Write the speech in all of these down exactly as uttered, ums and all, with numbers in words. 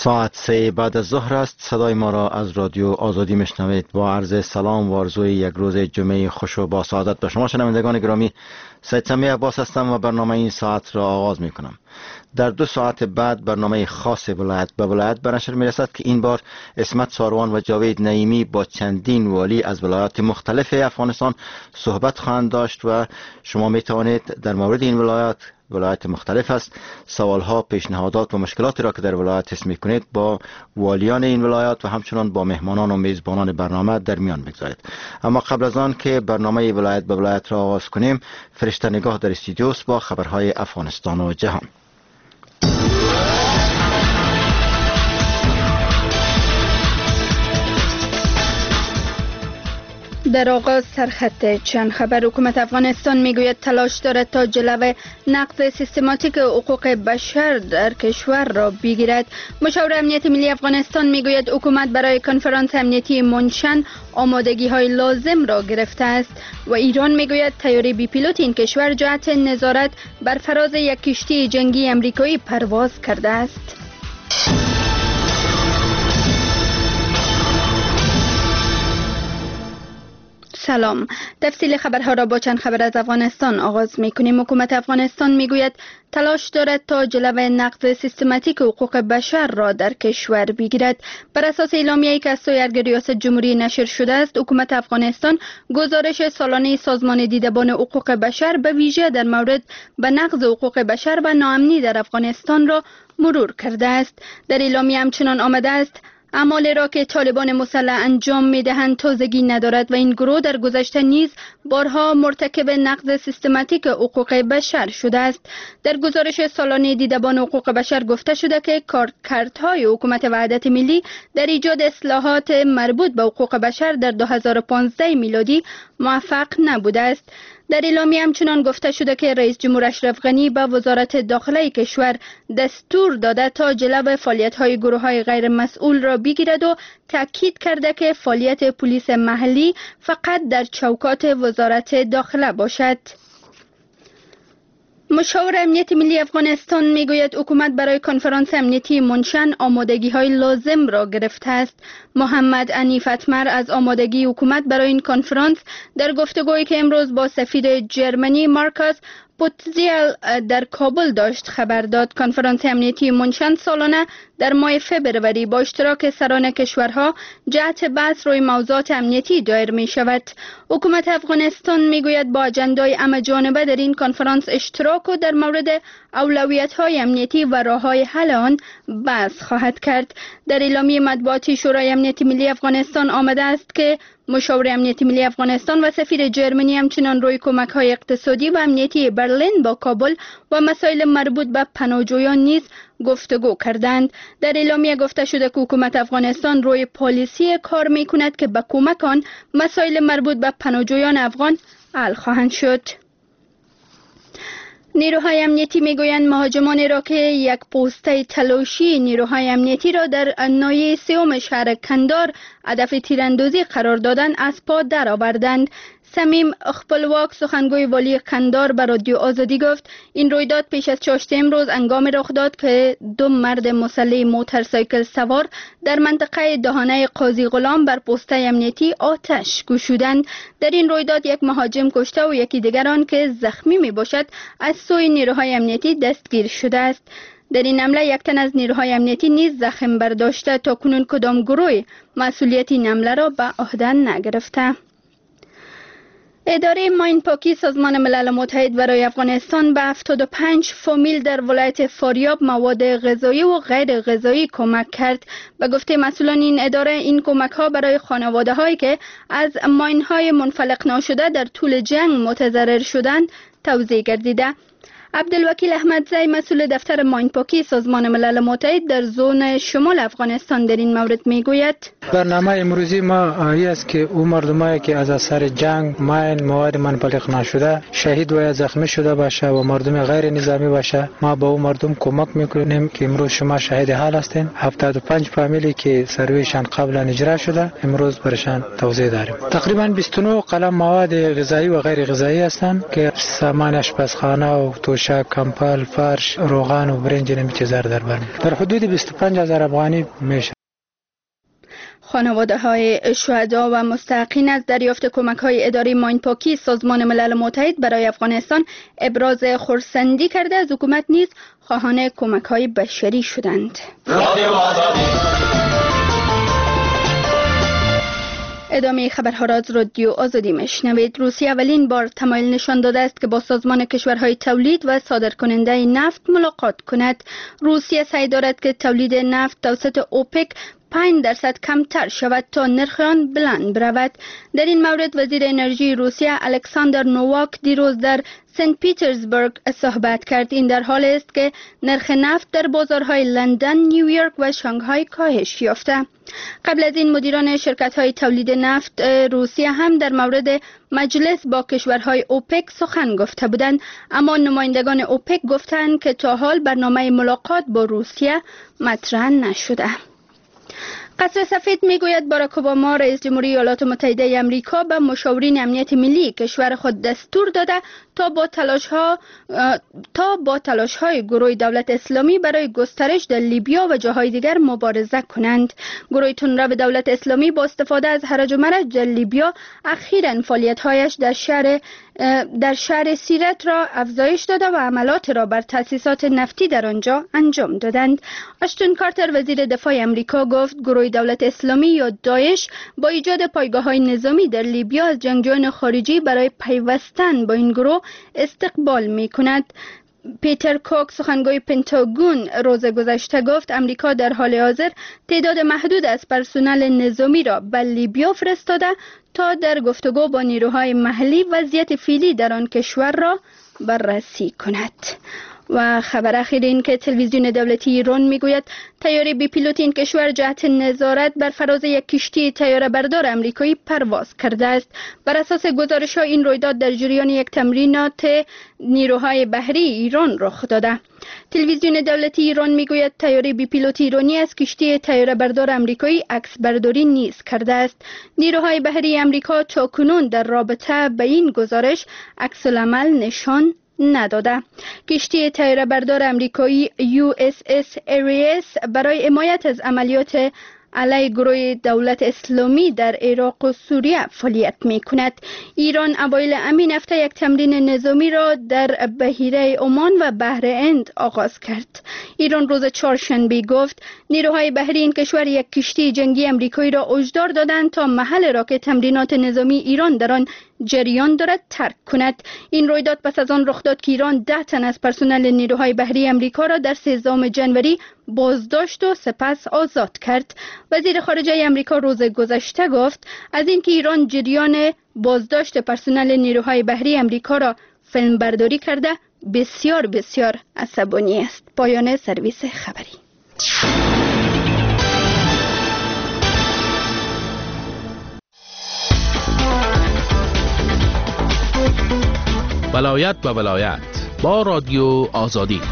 ساعت سه بعد از ظهر است. صدای ما را از رادیو آزادی میشنوید. با عرض سلام و آرزوی یک روز جمعه خوش و با سعادت به شما شنوندگان گرامی. سید سمی عباس هستم و برنامه این ساعت را آغاز می کنم. در دو ساعت بعد برنامه خاص ولایت به ولایت به نشر می رسد که این بار عصمت ساروان و جاوید نعیمی با چندین والی از ولایات مختلف افغانستان صحبت خواهند داشت و شما می توانید در مورد این ولایات ولایت مختلف است سوالها، پیشنهادات و مشکلاتی را که در ولایت حس می‌کنید با والیان این ولایات و همچنان با مهمانان و میزبانان برنامه در میان بگذارید. اما قبل از آن که برنامه ولایت به ولایت را آغاز کنیم، فرشته نگاه در استودیو است با خبرهای افغانستان و جهان. در آغاز سرخط چند خبر. حکومت افغانستان میگوید تلاش دارد تا جلوی نقض سیستماتیک حقوق بشر در کشور را بگیرد. مشاور امنیت ملی افغانستان میگوید حکومت برای کنفرانس امنیتی منشن آمادگی های لازم را گرفته است و ایران میگوید طیاره بی پیلوت این کشور جهت نظارت بر فراز یک کشتی جنگی امریکایی پرواز کرده است. سلام. تفصیل خبرها را با چند خبر از افغانستان آغاز می‌کنیم. حکومت افغانستان میگوید تلاش دارد تا جلوی نقض سیستماتیک حقوق بشر را در کشور بگیرد. بر اساس اعلامیه‌ای که از سوی ریاست جمهوری نشر شده است، حکومت افغانستان گزارش سالانه سازمان دیدبان حقوق بشر به ویژه در مورد به نقض حقوق بشر و ناامنی در افغانستان را مرور کرده است. در اعلامیه همچنان آمده است اعمالی را که طالبان مسلح انجام می‌دهند تازگی ندارد و این گروه در گذشته نیز بارها مرتکب نقض سیستماتیک حقوق بشر شده است. در گزارش سالانه دیدبان حقوق بشر گفته شده که کارکردهای حکومت وحدت ملی در ایجاد اصلاحات مربوط به حقوق بشر در دو هزار و پانزده میلادی موفق نبوده است. در اعلامیه همچنان گفته شده که رئیس جمهور اشرف غنی به وزارت داخله کشور دستور داده تا جلو فعالیت‌های گروه‌های غیر مسئول را بگیرد و تاکید کرده که فعالیت پلیس محلی فقط در چوکات وزارت داخله باشد. مشاور امنیت ملی افغانستان میگوید حکومت برای کنفرانس امنیتی منشن آمادگی های لازم را گرفته است. محمد عنیف اتمر از آمادگی حکومت برای این کنفرانس در گفتگویی که امروز با سفیر جرمنی مارکاس پوتزیل در کابل داشت خبر داد. کنفرانس امنیتی منشن سالانه در ماه فبروری با اشتراک سران کشورها جهت بحث روی موضوعات امنیتی دایر می شود. حکومت افغانستان می گوید با اجندای همه جانبه در این کنفرانس اشتراک و در مورد اولویت های امنیتی و راه های حل آن بحث خواهد کرد. در اعلامیه مطبوعاتی شورای امنیت ملی افغانستان آمده است که مشاور امنیت ملی افغانستان و سفیر جرمنی همچنان روی کمک های اقتصادی و امنیتی برلین با کابل و مسائل مربوط به پناهجویان نیز گفتگو کردند. در اعلامیه گفته شده که حکومت افغانستان روی پالیسی کار می کند که به کمک آن مسائل مربوط به پناهجویان افغان حل خواهند شد. نیروهای امنیتی میگویند مهاجمانی را که یک پوسته تلاشی نیروهای امنیتی را در ناحیه سوم شهر کندار هدف تیراندازی قرار دادند از پا درآوردند. سمیم خپلواک سخنگوی والی کندار به رادیو آزادی گفت این رویداد پیش از چاشت امروز هنگامی رخ داد که دو مرد مسلح موتورسایکل سوار در منطقه دهانه قاضی غلام بر پوسته امنیتی آتش گشودند. در این رویداد یک مهاجم کشته و یکی دیگر آن که زخمی می باشد از سوی نیروهای امنیتی دستگیر شده است. در این حمله یک تن از نیروهای امنیتی نیز زخم برداشته. تا کنون کدام گروه مسئولیت این حمله را به عهده نگرفته. اداره ماین پاکی سازمان ملل متحد برای افغانستان به هفتاد و پنج فامیل در ولایت فاریاب مواد غذایی و غیر غذایی کمک کرد. به گفته مسئولان این اداره این کمک ها برای خانواده هایی که از ماین های منفلق ناشده در طول جنگ متضرر شدند توزیع گردیده. عبدالوکیل احمدزی مسئول دفتر ماین پاکی سازمان ملل متحد در زون شمال افغانستان در این مورد میگوید برنامه امروزی ما ای است که او مردمایی که از اثر جنگ ماین مواد منفلق نشده شهید و یا زخمی شده باشه و مردم غیر نظامی باشه ما با او مردم کمک میکنیم که امروز شما شاهد حال هستین. هفتاد و پنج فامیلی که سرویشان قبلا اجرا شده امروز برشان توزیع داریم. تقریبا بیست و نه قلم مواد غذایی و غیر غذایی هستند که سامان آشپزخانه و گوشت، کمپل، فرش، روغن و برنج نمی چیزا در بر در حدود بیست و پنج هزار افغانی میشه. خانواده های شهدا و مستحقین از دریافت کمک های اداره ماینپاکی سازمان ملل متحد برای افغانستان ابراز خرسندی کرده از حکومت نیز خواهان کمک های بشری شدند. ادامه خبرها را از رادیو آزادی میشنوید. روسیه اولین بار تمایل نشان داده است که با سازمان کشورهای تولید و صادرکننده نفت ملاقات کند. روسیه سعی دارد که تولید نفت توسط اوپک پنج درصد کمتر شود تا نرخ آن بلند برود. در این مورد وزیر انرژی روسیه الکساندر نوواک دیروز در سنت پیترزبورگ صحبت کرد. این در حالی است که نرخ نفت در بازارهای لندن، نیویورک و شانگهای کاهش یافته. قبل از این مدیران شرکت‌های تولید نفت روسیه هم در مورد مجلس با کشورهای اوپک سخن گفته بودند، اما نمایندگان اوپک گفتند که تا حال برنامه ملاقات با روسیه مطرح نشده. قصر سفید میگوید باراک اوباما رئیس جمهوری ایالات متحده آمریکا به مشاورین امنیت ملی کشور خود دستور داده تا با تلاش ها تا با تلاش های گروه دولت اسلامی برای گسترش در لیبیا و جاهای دیگر مبارزه کنند. گروه تندرو دولت اسلامی با استفاده از هرج و مرج در لیبیا اخیراً فعالیت‌هایش در شهر در شهر سیرت را افزایش داده و عملات را بر تأسیسات نفتی در آنجا انجام دادند. آشتون کارتر وزیر دفاع آمریکا گفت گروه دولت اسلامی یا داعش با ایجاد پایگاه‌های نظامی در لیبیا از جنگجویان خارجی برای پیوستن با این گروه استقبال می‌کند. پیتر کوک سخنگوی پنتاگون روز گذشته گفت امریکا در حال حاضر تعداد محدود از پرسنل نظامی را به لیبیا فرستاده تا در گفتگو با نیروهای محلی وضعیت فعلی در آن کشور را بررسی کند. و خبر اخیر این که تلویزیون دولتی ایران میگوید طیاره بی پیلوت این کشور جهت نظارت بر فراز یک کشتی طیاره بردار آمریکایی پرواز کرده است. بر اساس گزارش‌ها این رویداد در جریان یک تمرینات نیروهای بحری ایران رخ داده. تلویزیون دولتی ایران میگوید طیاره بی پیلوت ایرانی از کشتی طیاره بردار آمریکایی عکس برداری نیز کرده است. نیروهای بحری آمریکا تاکنون در رابطه با این گزارش عکس العمل نشان نداده. کشتی طیاره بردار آمریکایی یو اس اس اریس برای حمایت از عملیات علیه گروه دولت اسلامی در عراق و سوریه فعالیت می کند. ایران اوایل همین هفته یک تمرین نظامی را در بحیره عمان و بحر هند آغاز کرد. ایران روز چهارشنبه گفت نیروهای بحری این کشور یک کشتی جنگی آمریکایی را هشدار دادند تا محل را که تمرینات نظامی ایران در آن جریان دارد ترک کند. این رویداد پس از آن رخ داد که ایران ده تن از پرسنل نیروهای بحری آمریکا را در سیزدهم ژانویه بازداشت و سپس آزاد کرد. وزیر خارجه آمریکا روز گذشته گفت از اینکه ایران جریان بازداشت پرسنل نیروهای بحری آمریکا را فیلم برداری کرده بسیار بسیار عصبانی است. پایان سرویس خبری. ولایت به ولایت با رادیو آزادی.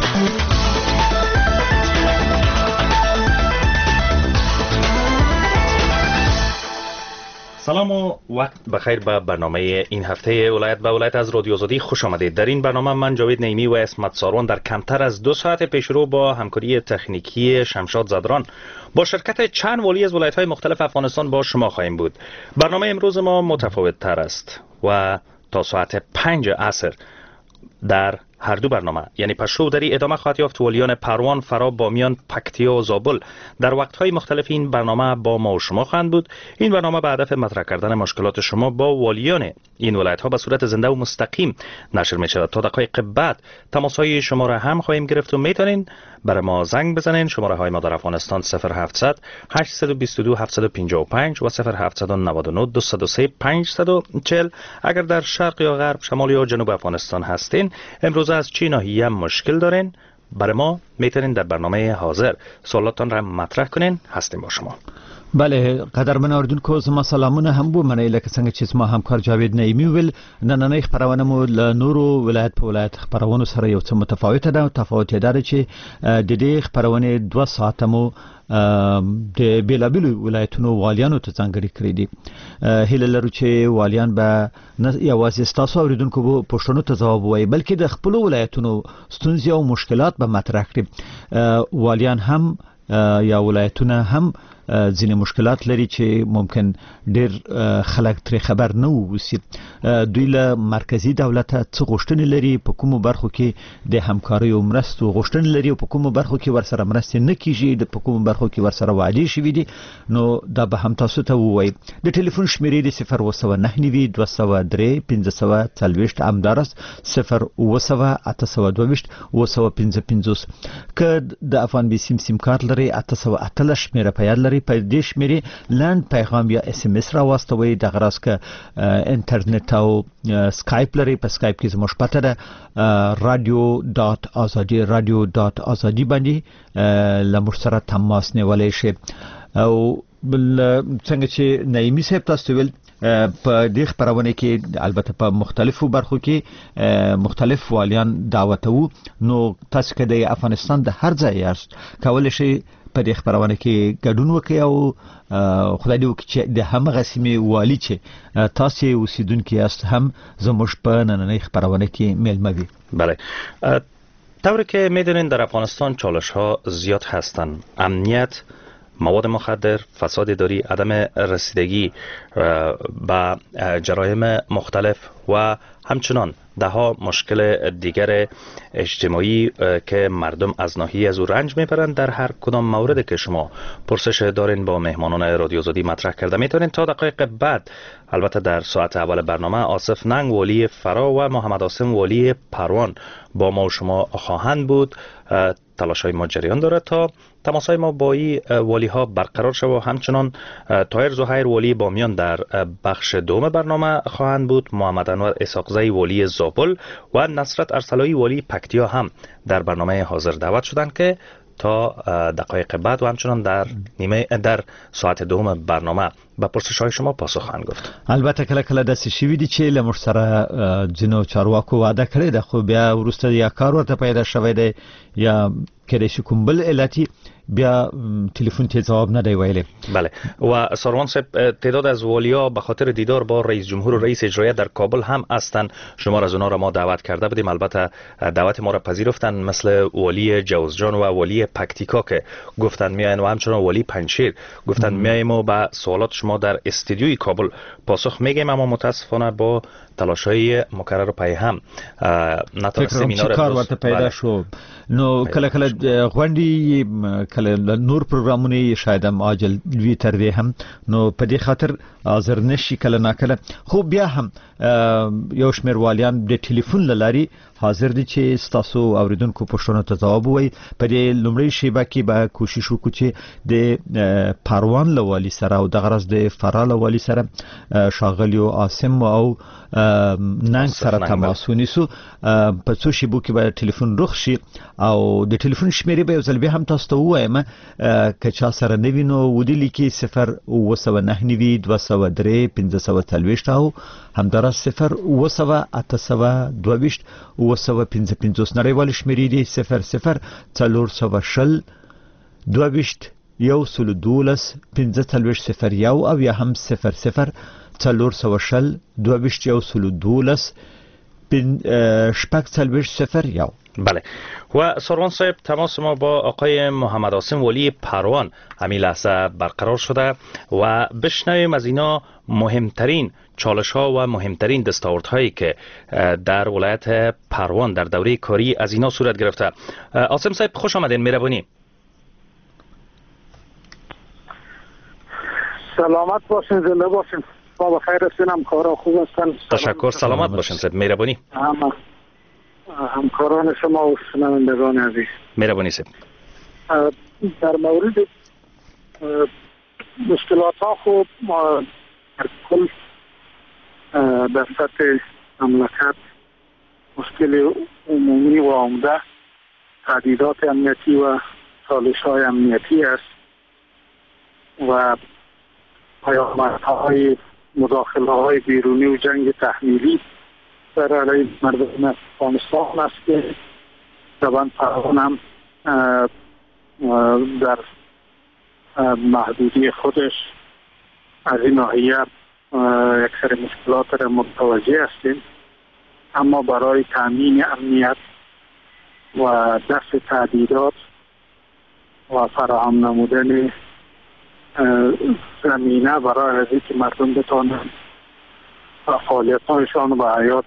سلام و وقت بخیر به برنامه این هفته ولایت به ولایت از رادیو آزادی خوش آمدید. در این برنامه من جاوید نعیمی و اسمت سارون در کمتر از دو ساعت پیشرو با همکاری تکنیکی شمشاد زدران با شرکت چند والی از ولایت‌های مختلف افغانستان با شما خواهیم بود. برنامه امروز ما متفاوت تر است و تا ساعت پنج عصر در هر دو برنامه یعنی پشو دری ادامه خواهد یافت. ولیان پروان، فراب، بامیان، پکتیا و زابل در وقت‌های مختلف این برنامه با ما و شما خواهند بود. این برنامه به هدف مطرح کردن مشکلات شما با والیان این ولایت‌ها به صورت زنده و مستقیم نشر می‌شود. تا دقایق بعد تماس‌های شما را هم خواهیم گرفت و می‌تونین برای ما زنگ بزنین. شماره‌های ما در افغانستان صفر هفتصد هشتصد و بیست و دو هفتصد و پنجاه و پنج و صفر هفتصد و نود و نه دویست و سه پانصد و چهل. اگر در شرق یا غرب، شمال یا جنوب افغانستان هستین، امروز از چه ناحیه مشکل دارین، برای ما میتونین در برنامه حاضر سوالاتان را مطرح کنین. هستیم با شما. بله، قدرمن اوریدونکو زما سلامونه هم بو منی لکه څنګه چې زما همکار جاوید نعیمي ویل نننۍ خبرونه مو له نورو ولایت په ولایت خبرونو سره یو څه متفاوته ده. تفاوت یې دا دی چې د دې خبرونه دوه ساعته مو د بیلابیلو ولایتونو والیانو ته ځانګړي کړی دي. هیله لرو چې والیان به نه یوازې ستاسو اوریدونکو به پوښتنو ته ځواب وایي بلکې د خپل ولایتونو ستونزې او مشکلات به مطرح کړي. والیان هم یا ولایتونه هم ځینې مشکلات لري چې ممکن ډېر خلک ترې خبر نه ووسی. دوی له مرکزی دولت څخه غوښتنې لري په کومو برخو کې د همکارۍ او مرستو غوښتنې لري او په کومو برخو کې ورسره مرستې نه کیږي، د په کومو برخو کې ورسره وعدې شوي دي. نو دا به هم تاسو ته ووایي. د ټلیفون شمیرې د صفر اوه سوه نهه نوي دوه سوه درې پنځه سوه څلوېښت همداراز صفر اوه سوه اته سوه دوه ویشت اوه سوه پنځه پنځوس. که د افغان بي سیم سیم کارت لري اته سوه اتلس شمیره په یاد لري، په دې شمیرې لاند پیغام یا اس ام اس را واستوي. د غراس که انټرنیټ او سکایپ لري، په سکایپ کې زموږ پته ده رادیو ډاټ ازادي رادیو ډاټ ازادي باندې لمر سره تماس نیولای شي. او بل څنګه چې نایمی صاحب تاسو ویل په دې خبرونه کې البته په مختلفو برخو کې مختلف والیان دعوت وو. نو تاسو که د افغانستان د هر ځای یاست کولای شئ په دې خبرونه کې ګډون وکړئ او خدای دې وکړي چې د همغه سیمې والی چې تاسو اوسیدونکي یاست هم زموږ په نننۍ خبرونه کې میلمه وي. بله، طوری که میدونین در افغانستان چالش ها زیاد هستند. امنیت، مواد مخدر، فساد اداری، عدم رسیدگی به جرایم مختلف و همچنان ده ها مشکل دیگر اجتماعی که مردم از ناحیه از او رنج میبرند. در هر کدام موردی که شما پرسش دارین با مهمانان رادیو آزادی مطرح کرده میتونین. تا دقایق بعد البته در ساعت اول برنامه آصف ننگ والی فرا و محمد آسم والی پروان با ما و شما خواهند بود. تلاش‌های ما جریان داره تا تماس‌های ما با این والی ها برقرار شود و همچنان طاهر زهیر والی بامیان در بخش دوم برنامه خواهند بود. محمد انور اسحاقزی والی زابل و نصرت ارسلایی والی پکتیا هم در برنامه حاضر دعوت شدند که تا دقایق بعد و همچنان در نیمه در ساعت دوم برنامه به پرسش‌های شما پاسخ خواهند گفت. البته کله کله داسې شوي دي چې له موږ سره ځینو چارواکو وعده کړې ده خو بیا وروسته یا کار ورته پیدا شوی دی یا کېدای شي کوم بل علتي بیا تلفن ته جواب نه دی ویلی. بله، و ساروان صاحب تعداد از والیا به خاطر دیدار با رئیس جمهور و رئیس اجرایی در کابل هم هستند. شما از اونها را ما دعوت کرده بودیم، البته دعوت ما را پذیرفتن، مثل والی جوزجان و والی پکتیکا که گفتن میاین و همچنان والی پنجشیر گفتن میایم و به سوالات شما در استودیوی کابل پاسخ میگیم. اما متاسفانه با تلاش‌های مکرر پای هم نتونستیم سمینار کار ورته پیدا شو. نو کله کله غونډي کله نور پروګرامونه شاید هم عاجل وی تر دې هم نو په دې خاطر حاضر نشي کله ناکله. خو بیا هم یو شمېر والیان د ټلیفون لاري حاضر دي چې تاسو اوریدونکو پوښتنو ته ځواب وایي. په دې لومړی شیبه کې به کوشش وکړو چې د پروان لوالي سره او د غرض د فرا لوالي سره شاغلیو عاصم او ننګ سره تماس ونیسو. په څو شیبو کې به ټلیفون رخ شي او د ټلیفون شمیرې به یو ځل بیا هم تاسو ته ووایم که چا سره نه وي نو ودې لیکي صفر اوه سوه نهه نوي دوه سوه درې پنځه سوه څلوېښت او همداراز صفر اوه سوه اته سوه دوه ویشت اوه سوه پنځه پنځوس. نړیوالې شمیرې دي صفر صفر څلور سوه شل دوه ویشت یو سل دولس پنځه څلوېښت صفر یو او یا هم صفر صفر څلور سوه شل دوه ویشت یو سل دولس شپږ څلوېښت صفر یو. بله، و ساروان صاحب تماس ما با آقای محمد آسم والی پروان همین لحظه برقرار شده و بشنویم از اینا مهمترین چالش ها و مهمترین دستاورد هایی که در ولایت پروان در دوره کاری از اینا صورت گرفته. آسم صاحب خوش آمدین، مهربانی. سلامت باشین، زنده باشین. با بخیر هستین، همکارا خوب هستن. تشکر، سلامت باشین صاحب، مهربانی. همکاران شما و شنوندگان عزیز، مهربانی صاحب. در مورد مشکلات ها خوب در کل در سطح مملکت مشکل عمومی و عمده تهدیدات امنیتی و چالش های امنیتی است و پیامدهای مداخله های بیرونی و جنگ تحمیلی در علیه مردم افغانستان است که طبعا پروان هم در محدودی خودش از این ناحیه یک سری مشکلات را متوجه هستیم، اما برای تامین امنیت و دفع تهدیدات و فراهم نمودن زمینه برای از اینکه مردم بتوانند فعالیت‌هایشان و حیات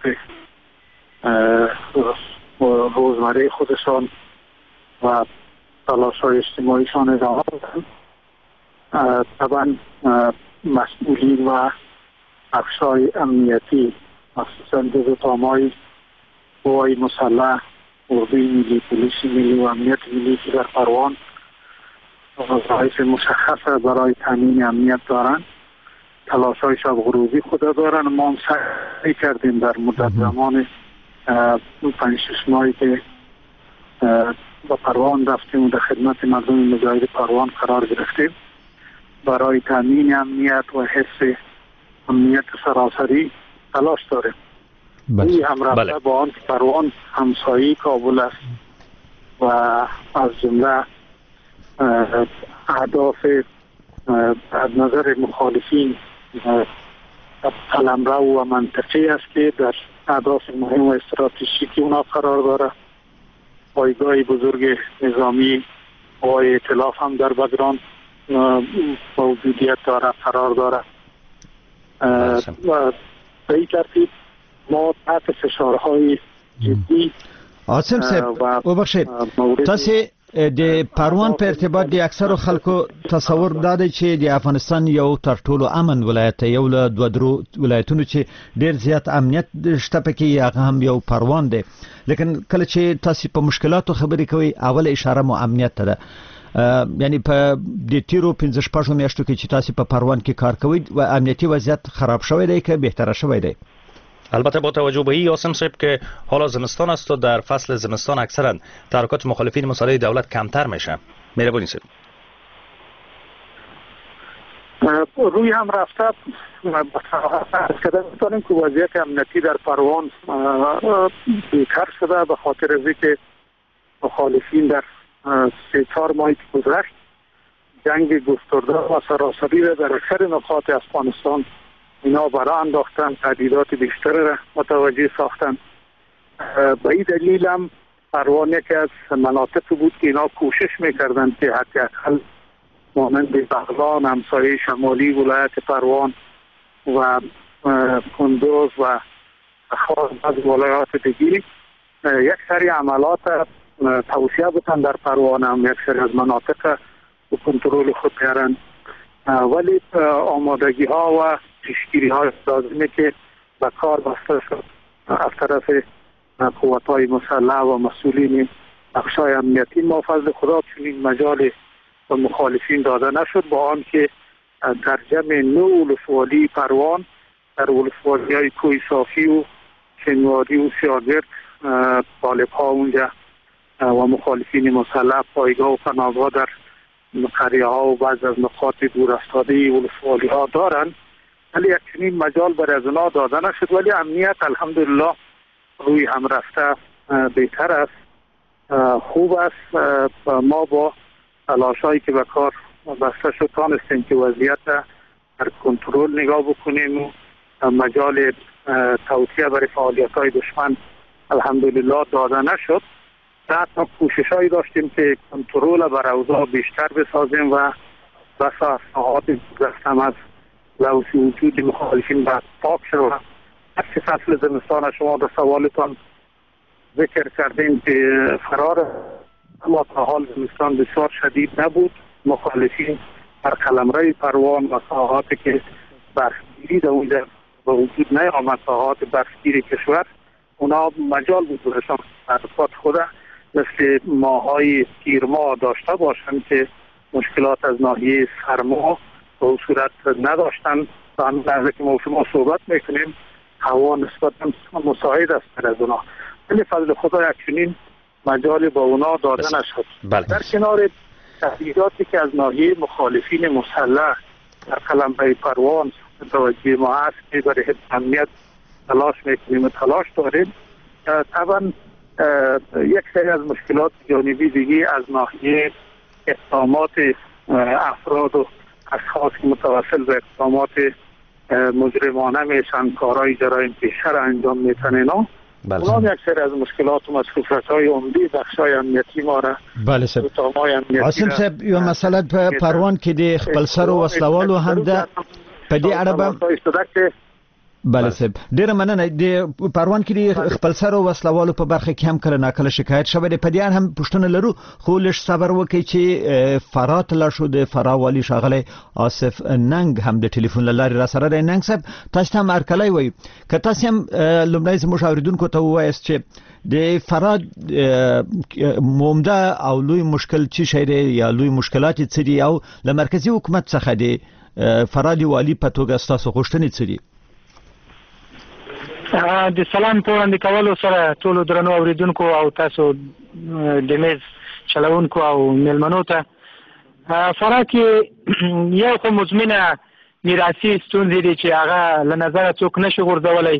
روزمره خودشان و تلاش‌های اجتماعیشان ادامه بدن، طبعا مسئولین و بخش‌های امنیتی مخصوصا جزء قوای مسلح، اردوی ملی، پلیس ملی و امنیت ملی که در پروان وظایف مشخص برای تامین امنیت دارند، تلاش‌های شب غروبی خود دارند. ما هم سعی کردیم در مدت زمان پنج شش ماهی که با پروان رفتیم و در خدمت مردم مجاهد پروان قرار گرفتیم برای تامین امنیت و حفظ امنیت سراسری تلاش داریم. این هم رفته با آن که پروان همسایه کابل است و از جمله اهداف از نظر مخالفین قلمرو و منطقی است که در اهداف مهم و استراتژیکی اونا قرار داره. پایگاه بزرگ نظامی و ائتلاف هم در بگران موجودیت داره، قرار داره. و به این ترتیب ما تحت فشارهای جدی عاصم صاحب وبخشید تاسو د پروان په ارتباط د اکثرو خلکو تصور داده چې د افغانستان یو تر ټولو امن ولایت یو له دوه درو ولایتونو چې ډیر زیات امنیت شته پکې هغه هم یو پروان دی، لیکن کله چې تاسو په مشکلاتو خبرې کوي اول اشاره مو امنیت ته ده. یعنی په د تیرو پنځه شپږ میاشتو کې چې تاسو په پروان کې کار کوئ و امنیتي وضعیت خراب شوی دی که بهتر شوی دی؟ البته با توجه به این عاصم صاحب که حالا زمستان است و در فصل زمستان اکثرا تحرکات مخالفین مسلح دولت کمتر میشه، مهربانی سید. روی هم رفته کدام میتونیم که وضعیت امنیتی در پروان بهتر شده به خاطر از اینکه مخالفین در سه چهار ماهی که گذشت جنگ گسترده و سراسری را در اکثر نقاط افغانستان اینا برا انداختن، تهدیدات بیشتر را متوجه ساختن. به این دلیل هم پروان یکی از مناطق بود که اینا کوشش میکردن که حداقل مانند بغلان، همسایه شمالی ولایت پروان و کندوز و خاص از ولایات دیگه یک سری عملات توسعه بتن در پروان هم یک سری از مناطق به کنترل خود بیارن، ولی آمادگی ها و پیشگیری های لازمه که به کار بسته شد از طرف قوات های مسلح و مسئولین بخش های امنیتی. ما فضل خدا چنین مجال به مخالفین داده نشد، با آن که در جمع نو ولسوالی پروان در ولسوالی های کوی صافی و شنواری و سیاگرد طالب ها اونجا و مخالفین مسلح پایگاه و پناهگاه در قریه ها و بعض از نقاط دور افتاده ولسوالی ها دارند، ولی یک چنین مجال برای از اونا داده نشد. ولی امنیت الحمدلله روی هم رفته بهتر است، خوب است. ما با تلاش هایی که به کار بسته شد تانستیم که وضعیت در کنترل نگاه بکنیم و مجال توسعه برای فعالیت های دشمن الحمدلله داده نشد. حتی کوشش هایی داشتیم که کنترل بر اوضاع بیشتر بسازیم و بسا ساعات گذشتم از لوث وجود مخالفین باید پاک شد. هرچی فصل زمستان شما در سوالتان ذکر کردیم که فرار اما تا حال زمستان بسیار شدید نبود. مخالفین در قلمرو پروان و ساحاتی که برفگیری در اونجا به وجود نیامد، ساحات برفگیری کشور، اونا مجال بود برشان حرکات خود مثل ماهای تیر ماه داشته باشند که مشکلات از ناحیه سرما به اون صورت نداشتن. و همین لحظه که ما شما صحبت میکنیم هوا نسبتا مساعد است بر از اونا، ولی فضل خدا یک چنین مجال با اونا داده نشد. بله. در کنار تهدیداتی که از ناحیه مخالفین مسلح در قلمرو پروان توجه ما هست که برای حفظ امنیت تلاش میکنیم و تلاش داریم، طبعا یک سری از مشکلات جانبی دیگه از ناحیه اقدامات افراد و اشخاص متوسل به اقدامات مجرمانه میشن، کارهای جرایم پیشه را انجام میتن اینا. بله. اونام یک سری از مشکلات و مصروفیت‌های عمده بخشای امنیتی ما را بله صاحب. عاصم صاحب یو مسئله په پروان کې د خپل سر او وسلوالو هم ده په دې اړه به بله صاحب ډیره مننه. د پروان کې د خپل سر او وسلوالو په برخه کې هم کله ناکله شکایت شوی دی. په دې اړه هم پوښتنه لرو، خو لږ صبر وکړئ چې فرات لا شو د فراوالي شاغله آصف ننګ هم د ټلیفون لارې را سره دی. ننګ صاحب تاسو هم ارکلای وای که تاسو هم لومړی زموږ اوریدونکو ته وایست چې د فراد مومده او لوی مشکل چی شي دی یا لوی مشکلات څه دي او له مرکزی حکومت څخه دی فراد والی په توګه تاسو غوښتنې څه دي؟ د سلام په وړاندې کولو سره ټول درنو اوریدونکو او تاسو د میز چلوونکو او ملمنو ته فرات یو خو مزمنه میراثي ستونزې دي چې هغه له نظره څوک نشي غورځولی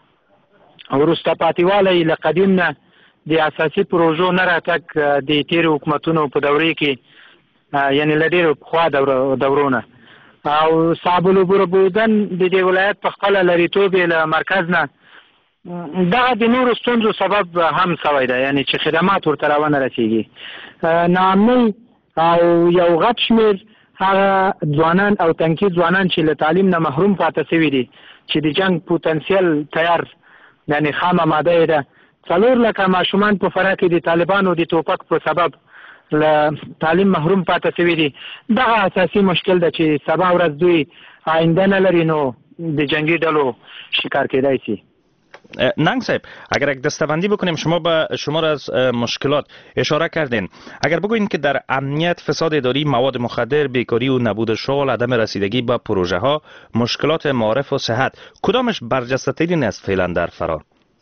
او وروسته پاتېوالی له قدیم نه د اساسي پروژو نه راتګ د تېرو حکومتونو په دورې کې یعنې له ډېرو پخوا دورو نه او صعب العبور بودن د دې ولایت په خپله لرېتوب یې له مرکز نه دغه د نورو ستونزو سبب هم شوی دی، یعنې چې خدمات ورته راونه رسېږي. ناامنۍ او یو غټ شمېر هغه ځوانان او تنکي ځوانان چې له تعلیم نه محروم پاتې شوي دي چې د جنګ پوتنسیل تیار یعنې خامه ماده یې ده. څلور لکه ماشومان په فراه کې د طالبانو د توپک په سبب له تعلیم محروم پاتې شوي دي. دغه اساسي مشکل ده چې سبا ورځ دوی آینده نه لري نو د جنگی ډلو شکار کېدای شي. ننگ صاحب اگر یک دستبندی بکنیم، شما به شما را از مشکلات اشاره کردین، اگر بگوین که در امنیت، فساد اداری، مواد مخدر، بیکاری و نبود شغل، عدم رسیدگی به پروژه ها، مشکلات معارف و صحت، کدامش برجسته ترین است فعلا در فرا؟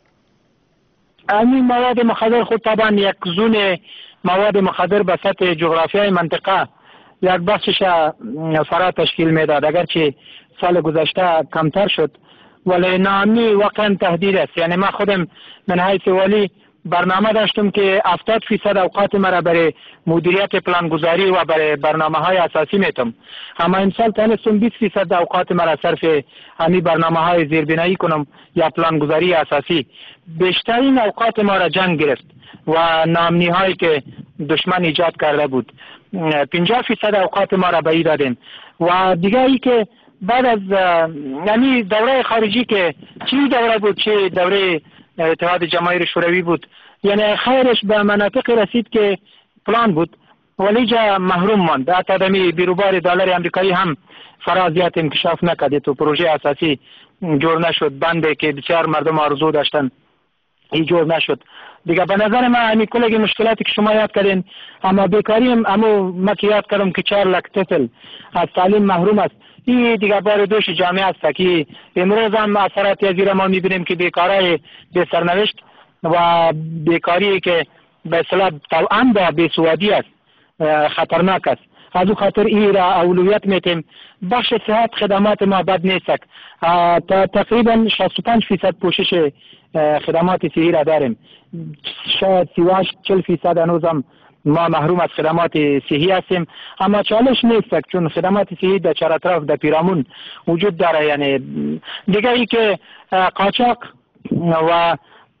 همین مواد مخدر خود طبعا یک زون مواد مخدر به سطح جغرافیای منطقه یک بخشش فرا تشکیل میداد، اگرچه سال گذشته کمتر شد ولی ناامنی واقعا تهدید است. یعنی ما خودم من حیث والی برنامه داشتم که هفتاد فیصد اوقات مرا برای مدیریت پلانگذاری و برای برنامه های اساسی میتم، اما امسال تانستم بیست فیصد اوقات مرا صرف همین برنامه های زیربنایی کنم یا پلانگذاری اساسی. بیشترین اوقات ما را جنگ گرفت و ناامنی هایی که دشمن ایجاد کرده بود. پنجاه فیصد اوقات ما را به ای دادیم. و دیگه ای که بعد از یعنی دوره خارجی که چی دوره بود، چه دوره اتحاد جماهیر شوروی بود، یعنی خیرش به مناطق رسید که پلان بود ولی جا محروم ماند. حتی دمی بیروبار دلار امریکایی هم فرازیات انکشاف نکرد تو پروژه اساسی جور نشد، بنده که بسیار مردم آرزو داشتن ای جور نشد. دیگه به نظر من همین کلگی مشکلاتی که شما یاد کردین، اما بیکاری هم امو ما که یاد کردم که چهار لک طفل از تعلیم محروم است. این دیگه بار دوش جامعه است که امروز هم اثرات زیر ما میبینیم که بیکارای به سرنوشت و بیکاری که به اصطلاح توأم با بیسوادی است، خطرناک است. از او خاطر این را اولویت میتیم. بخش صحت خدمات ما بد نیست، تا تقریبا شصت و پنج فیصد پوشش خدمات صحی را داریم. شاید سی و هشت چهل فیصد هنوزم ما محروم از خدمات صحی هستیم، اما چالش نیست چون خدمات صحی در چهار اطراف در پیرامون وجود داره. یعنی دیگه ای که قاچاق و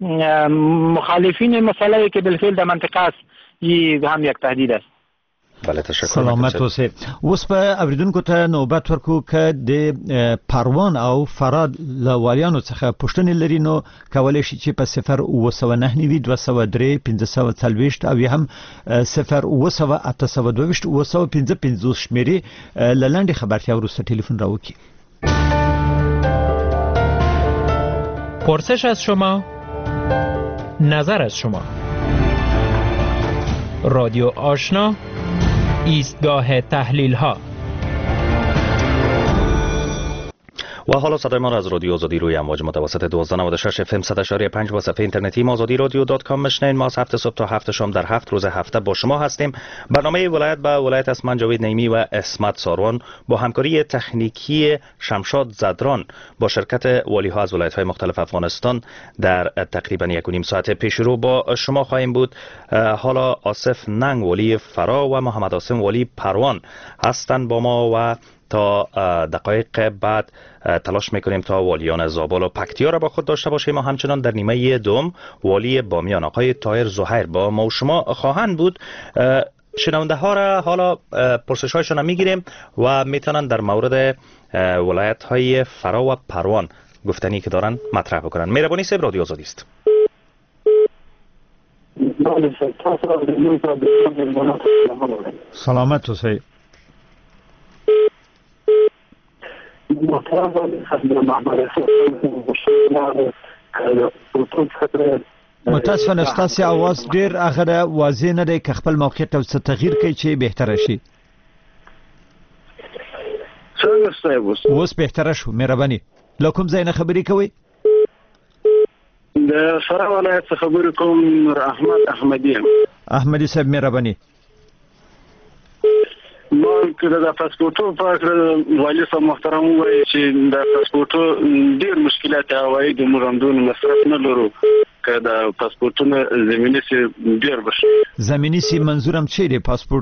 مخالفین مسئله که بالفعل در منطقه است، این هم یک تهدید است. بله تشکر. سلامت اوسه. اوس په اوریدونکو ته نوبت ورکو که د پروان او فراد لوالیانو څخه پوښتنې لري نو کولای شي چې په صفر اوه سوه نهه نوي دوه سوه درې پنځه سوه څلوېښت او یا هم صفر اوه سوه اته سوه دوه ویشت اوه سوه پنځه پنځوس شمېرې له لنډې خبرتیا وروسته ټلیفون راوکړي. پرسش از شما، نظر از شما. رادیو آشنا، ایستگاه تحلیل ها. و حالا صدای ما را از رادیو آزادی روی امواج متوسط دوازده نود و شش اف ام صد و شش ممیز پنج و صفحه اینترنتی ما آزادی رادیو دات کام میشنوید. ما از هفت صبح تا هفت شام در هفت روز هفته با شما هستیم. برنامه ولایت به ولایت است. من جاوید نعیمی و اسمت ساروان با همکاری تکنیکی شمشاد زدران با شرکت والی ها از ولایت های مختلف افغانستان در تقریبا یک و نیم ساعت پیش رو با شما خواهیم بود. حالا آصف ننگ والی فرا و محمد عاصم والی پروان هستند با ما و تا دقایق بعد تلاش میکنیم تا والیان زابل و پکتیا را با خود داشته باشیم. ما همچنان در نیمه دوم والی بامیان آقای طاهر زهیر با ما و شما خواهند بود. شنونده ها را حالا پرسش هایشان میگیریم و میتونن در مورد ولایت های فرا و پروان گفتنی که دارن مطرح بکنن. مهربانی صاحب، رادیو آزادی است. سلامت اوسئ. متاسفانه ستاسو اواز ډیر هغه واضح نه دی، که خپل موقعیت او څه تغییر کوي چې بهتره شي. څنګه صاحب اوس بهتره شو. مهرباني له کوم ځای نه خبرې کوئ؟ د فرا ولایت څخه خبرې کوم. نور احمد احمدی احمدی صاحب مهرباني. ما که د پاسپورتو په اړه والی صاحب محترم وایي چې د پاسپورتو ډېر مشکلات هوایي د مرندون مصرف نه لرو، که د پاسپورتونو زمینی سي ډېر بشي. زمینی سي منظورم چی دی؟ پاسپورت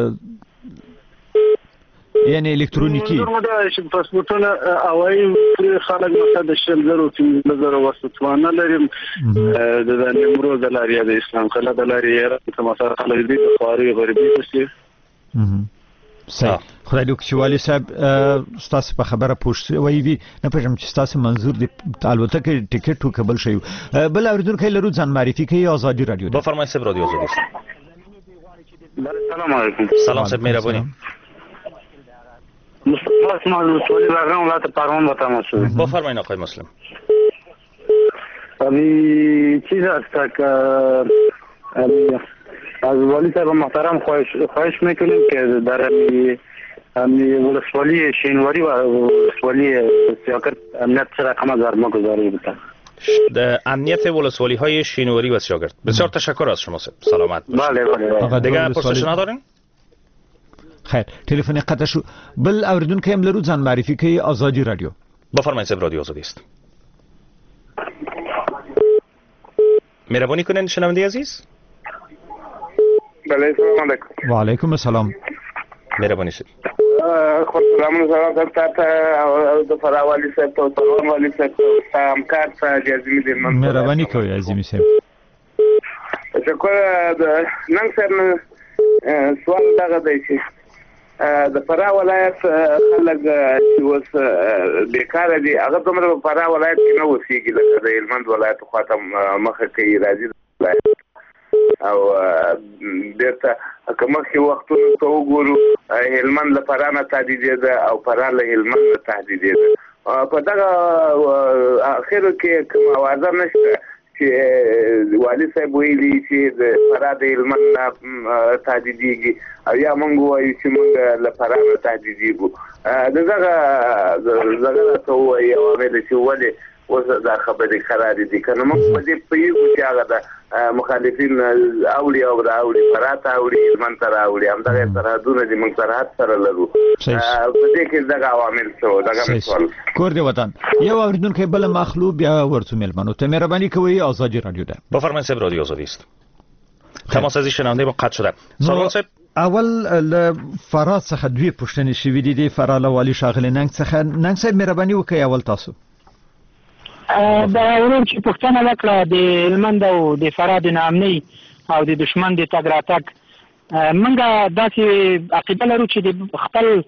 یعنی الکترونیکی؟ منظور دا چې پاسپورتونه هوایي خلک مثلا د شل زرو پنځه زرو وسوتوانه لري د نیمروز د لارې د اسلام قلعه د لارې ته مثلا خلک دي د خواري غربي بشي. صحیح. خدای دې وکړي والی صاحب ستاسو په خبره پوښتنه وایي وي نه پېژنم چې ستاسو منظور دی البته ټیکټ او قبول شي. بل اوریدونکو لرو ځان معرفي کوي. آزادی رادیو با فرمایید صاحب، رادیو آزادی است. سلام علیکم. سلام صاحب، مهربانی. مصطفی اسماعیل ولی برنامه ولایت پروان با تماس. با فرمایید آقای مسلم. ابھی چیز است که از والی صاحب محترم خواهش خواهش میکنیم که در امی ولسوالی شینواری و ولسوالی سیاکرت امنیت چرا کم از ارما گذاری بودن. د امنیت ولسوالی های شینواری و سیاکرت. بسیار تشکر از شما. سلامت باشید. بله بله. دیگه پرسش ندارین؟ خیر. تلفن قطع شو. بل اوریدونکو هم لرو ځان معرفي کوي. آزادی رادیو. بفرمایید صاحب، رادیو آزادی است. مهربانی کنین شنونده عزیز. بله سلام علیکم. و علیکم السلام. مهربانی شد. خود سلام سلام تا د فرا والی صاحب ته سلام والی صاحب ته همکار ته اجازه می دیم. مهربانی کوي عزیزی صاحب. تشکر. نن سره سوال دغه دی چې د فرا ولایت خلک چې اوس بیکاره دي هغه دومره په فرا ولایت کې نه اوسېږي لکه د هلمند ولایت خواته مخه کوي راځي او بیرته که مخکې وختونو ته وګورو هلمند له فرا نه تهدیدېده او فرا له هلمند نه تهدیدېده. په دغه اخرو کې کوم اوازه نشته چې والی صاحب ویلي چې د فرا د هلمند نه تهدیدېږي او یا موږ وایو چې موږ له فرا نه تهدیدېږو. د دغه دغه راته ووایي عوامل چې ولې اوس دا خبرې خرابې دي. که نه موږ په دې پوهېږو چې هغه د مخالفین اوړي او راوړي فرا ته اوړي هلمند ته راوړي همدغه سرحدونه دي موږ سرحد سره لرو. په دې کې دغه عوامل څه وو؟ دغه مې سوال. کور دی وطن. یو اوریدونکی بل مخلوق بیا ورته مېلمنو ته مهرباني کوئ. آزادی رادیو ده. بفرمایید صاحب، رادیو آزادی است. تماس از شنونده با قطع شده. سلام صاحب. اول ل فرا څخه دوی پوښتنې شوې دي. د فرا له والي ښاغلی ننګ څخه. ننګ صاحب مهرباني وکړئ اول تاسو. دا ورور چې پوښتنه وکړه د هلمند او د فرا د ناامنۍ او د دشمن د تګ راتګ، موږ داسې عقیده لرو چې د خپل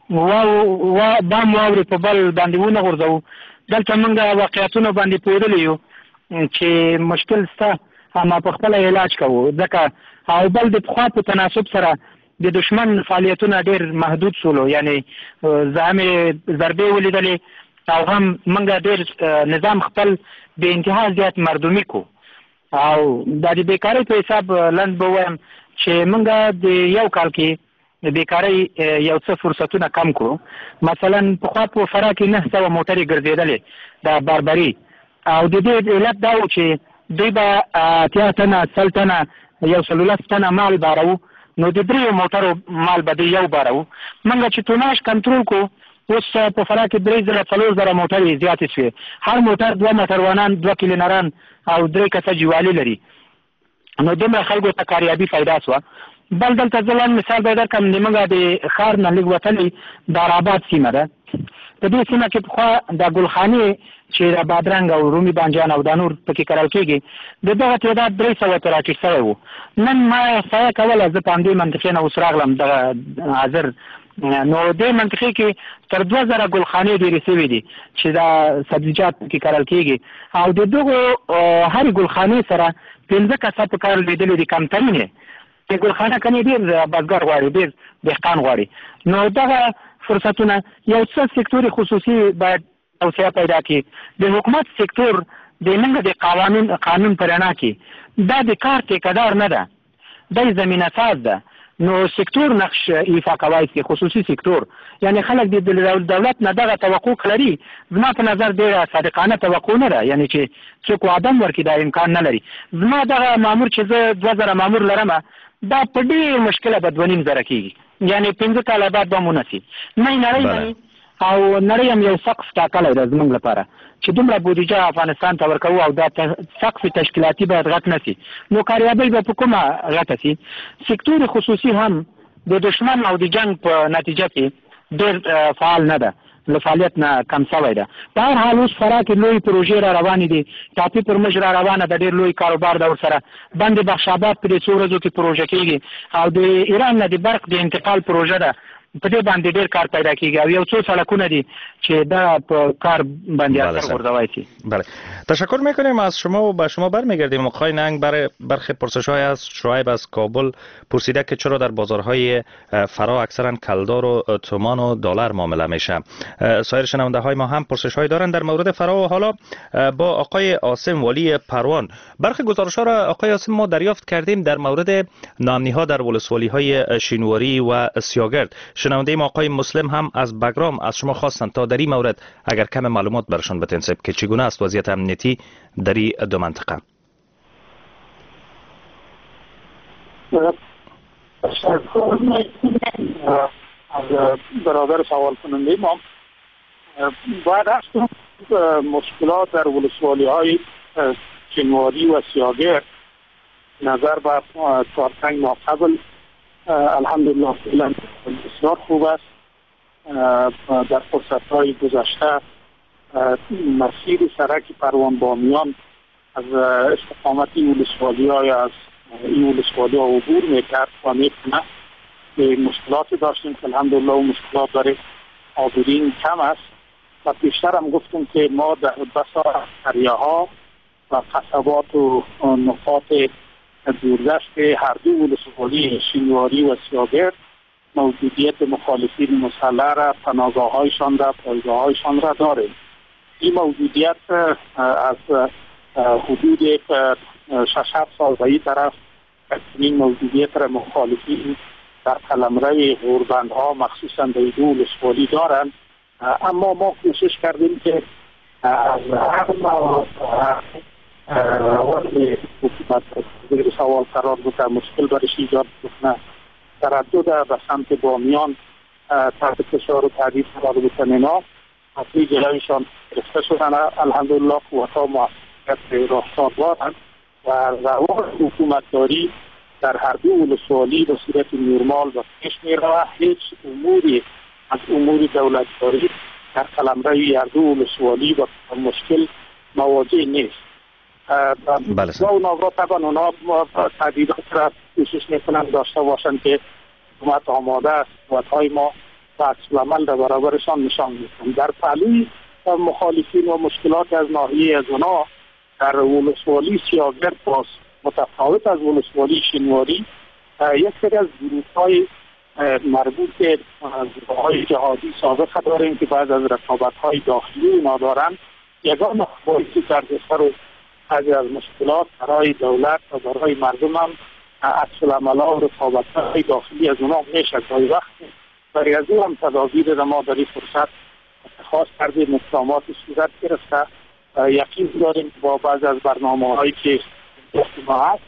بام واورې په بل باندې ونه غورځوو. دلته موږ واقعیتونو باندې پوهېدلی یو چې مشکل شته، ما په خپله علاج کوو. ځکه او بل د پخوا په تناسب سره د دشمن فعالیتونه ډېر محدود شولو، یعنی زه هم ضربې ولیدلې او هم موږ ډېر نظام خپل به انتها زیات مردمي کو. او د دې بیکارۍ په حساب لنډ به وایم چې موږ د یو کال کې بیکاری یو څه فرصتونه کم کړو. مثلا پخوا په فراه کې نه سوه موټرې ګرځېدلې د بربري، او د دې علت دا و چې دوی به اتیا تنه سل تنه یو سلولس تنه مال بارو، نو د دریو موټرو مال به دوی یو بارو. موږ چې توناژ کنټرول کو، اوس په فراه کې درې زره څلور زره موټرې زیاتې شوې. هر موټر دوه موټروانان، دوه کلینران او درې کسه جوالي لري، نو دومره خلکو ته کاریابي پیدا شوه. بل دلته زه مثال به درکړم، زموږ د ښار نه لږ وتلې داراباد سیمه ده. په دې سیمه کې پخوا د ګلخانې چې د بادرنګ او رومي بانجان او دا نور پکې کرل کېږي، د دغه تعداد درې سوه ته راټیټ شوی و. نن ما احصایه کوله، زه په همدې منطقې نه اوس راغلم دغه حاضر، نو دې منطقې کې تر دوه زره ګلخانې ډېرې شوي دي چې دا سبزیجات پکې کرل کېږي، او د دغو هرې ګلخانې سره پنځه کسه په کار لیدلي دي کمترینې. د ګلخانه کنې ډېر بزګر غواړي، ډېر دهقان غواړي. نو دغه فرصتونه یو څه سکتور خصوصي باید توسعه پیدا کړي. د حکومت سکتور د موږ د قوانین قانون په رڼا کې دا د کار ټیکهدار نه ده، دا زمینه ساز ده. نو سکتور نقش ایفا کوای شي، خصوصي سکتور، یعنی خلک د دولت نه دغه توقع لري. زما په نظر ډېره صادقانه توقع نه ده، یعنی چې څوک وعده ورکړي دا امکان نه لري. زما دغه مامور چې زه دوه زره مامور لرم، دا په ډېر مشکله به دوه نیم زره کېږي، یعنی پنځه کاله بعد به مونسي نه نړۍ مني. او نړۍ هم یو سقف ټاکلی ده زموږ لپاره چې دومره بودیجه افغانستان ته ورکوو، او دا سقف تشکیلاتي باید غټ نه سي. نو کاریابۍ به په کومه غټه سي؟ سکتور خصوصي هم د دشمن او د جنگ په نتیجه کې ډېر فعال نه ده، له فعالیت نه کم شوی ده. په هر حال اوس فراه کې لوی پروژې را روانې دي، ټاپي پر مژ را روانه ده، ډېر لوی کاروبار ده ورسره. بند بخش آباد په دې څو ورځو کې پروژه کېږي، او د ایران نه د برق د انتقال پروژه ده، په دې باندې ډېر کار پیدا کېږي، او یو څو سړکونه دي چې دا په کار باندې اثر غورځوای شي. بله، تشکر میکنیم از شما و به شما برمیگردیم. آقای ننگ برای برخی پرسش‌های از شعیب از کابل پرسیده که چرا در بازارهای فرا اکثرا کلدار و تومان و دلار معامله میشه. سایر شنونده های ما هم پرسش‌های دارن در مورد فرا. و حالا با آقای عاصم والی پروان، برخی گزارش‌ها را آقای عاصم ما دریافت کردیم در مورد ناامنی‌ها در ولسوالی‌های شینواری و سیاگرد. شنونده ما آقای مسلم هم از بگرام از شما خواستند تا در این مورد اگر کم معلومات برشان بتنسب که چگونه است وضعیت امنیتی در این دو منطقه. از برادر سوال کننده ما باید هست مشکلات در ولسوالی های شینواری و سیاگرد نظر به چهار پنج ماه قبل الحمدلله فعلا بسیار خوب است. در فرصت‌های گذشته مسیر سرک پروان بامیان از استقامت این ولسوالی های از این ولسوالی ها عبور میکرد و میکنه. مشکلات داشتیم که الحمدلله و مشکلات برای عابرین کم است و پیشتر هم گفتم که ما در بسا قریه ها و قصبات و نقاط دوردست هر دو ولسوالی شینواری و سیاگرد موجودیت مخالفین مسلح را، پناهگاه هایشان را، پایگاه هایشان را داریم. این موجودیت از حدود شش هفت سال به این طرف این موجودیت را مخالفین در قلمرو غوربندها مخصوصا در دو ولسوالی دارند. اما ما کوشش کردیم که از هر موارد روان حکومت زیر سوال قرار بوده، مشکل برش ایجاد بکنه، تردد به سمت بامیان تحت فشار و تهدید قرار بکنه، اینا اصلی جلویشان گرفته شدن. الحمدلله قوت‌ها موفقیت راستار دارند و روان حکومتداری در هر دو ولسوالی به صورت نرمال و پیش می‌رود. هیچ اموری از امور دولتداری در قلمرو هر دو ولسوالی با مشکل مواجه نیست. بله و اونا طبعا اونا تهدیدات را کوشش میکنن داشته باشند که حکومت آماده است قوت‌های ما و عکس‌العمل در برابرشان نشان میدن. در پهلوی مخالفین و مشکلات از ناحیه از اونا در ولسوالی سیاگرد باز متفاوت از ولسوالی شینواری یک سری از گروه‌های مربوط به گروه‌های جهادی سابق داریم که بعد از رقابت‌های داخلی اونا دارن. یگانه باعثی در سر و بعضی از مشکلات برای دولت و برای مردم هم عکس العمل‌ها و رقابت‌های داخلی از اونها میشه گاهی وقت برای از اون هم تدابیر را ما در این فرصت اتخاذ کردیم، اقدامات صورت گرفته. یقین داریم با بعض از برنامه‌هایی که دست ما هست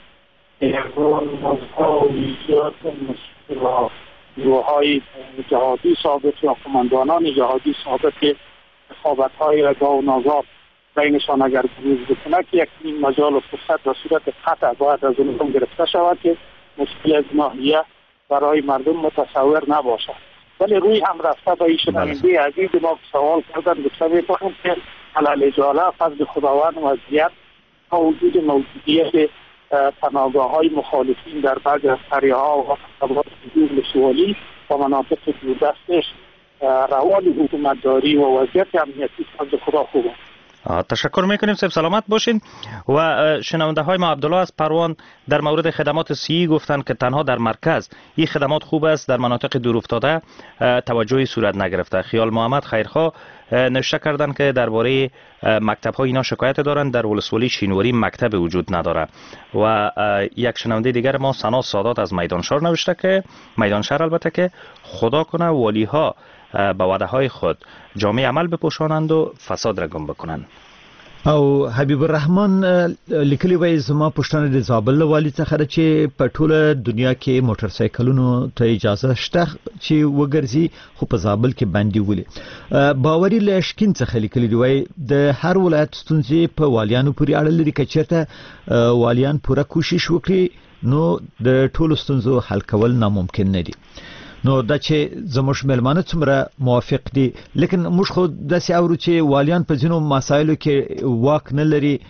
گروه‌های جهادی ثابت یا کماندانان جهادی ثابت که رقابت‌های رگاه و ناگاه بینشان اگر بروز بکنه که یک این مجال و فرصت و صورت قطع باید از اونم گرفته شود که مشکل از ناحیه برای مردم متصور نباشد. ولی روی هم رفته با این شنونده عزیز ما سوال کردن گفته می‌خواهم که حلال اجاله فضل خداوند وضعیت تا وجود موجودیت پناهگاه‌های مخالفین در بعضی از قریه‌ها و قصبات حدود سوالی و مناطق دوردستش روال حکومتداری و وضعیت امنیتی فضل خدا خوبه. تشکر میکنیم. صاحب سلامت باشین. و شنونده های ما عبدالله از پروان در مورد خدمات سی گفتن که تنها در مرکز این خدمات خوب است، در مناطق دور افتاده توجهی صورت نگرفته. خیال محمد خیرخواه نوشته کردن که درباره مکتب ها اینا شکایت دارن، در ولسوالی شینواری مکتب وجود نداره. و یک شنونده دیگر ما سنا سادات از میدانشهر نوشته که میدانشهر البته که خدا کنه والی ها به وعده های خود جامعه عمل بپوشانند و فساد را گم بکنند. او حبیب الرحمن لیکلی وای زما پښتنه د زابل والی څخه چې په ټوله دنیا کې موټر سایکلونو ته اجازه شته چې وګرځي، خو په زابل کې باندې ولي باوري لشکین څخه لیکلی وای د هر ولایت ستونزې په والیانو پورې اړه لري. که چېرته والیان پوره کوشش وکړي نو د ټولو ستونزو حل کول ناممکن نه دي. نو دا چې زموږ ملمانه څومره موافق دي، لیکن موږ خو داسې اورو چې والیان په ځینو مسایلو کې واک نه لري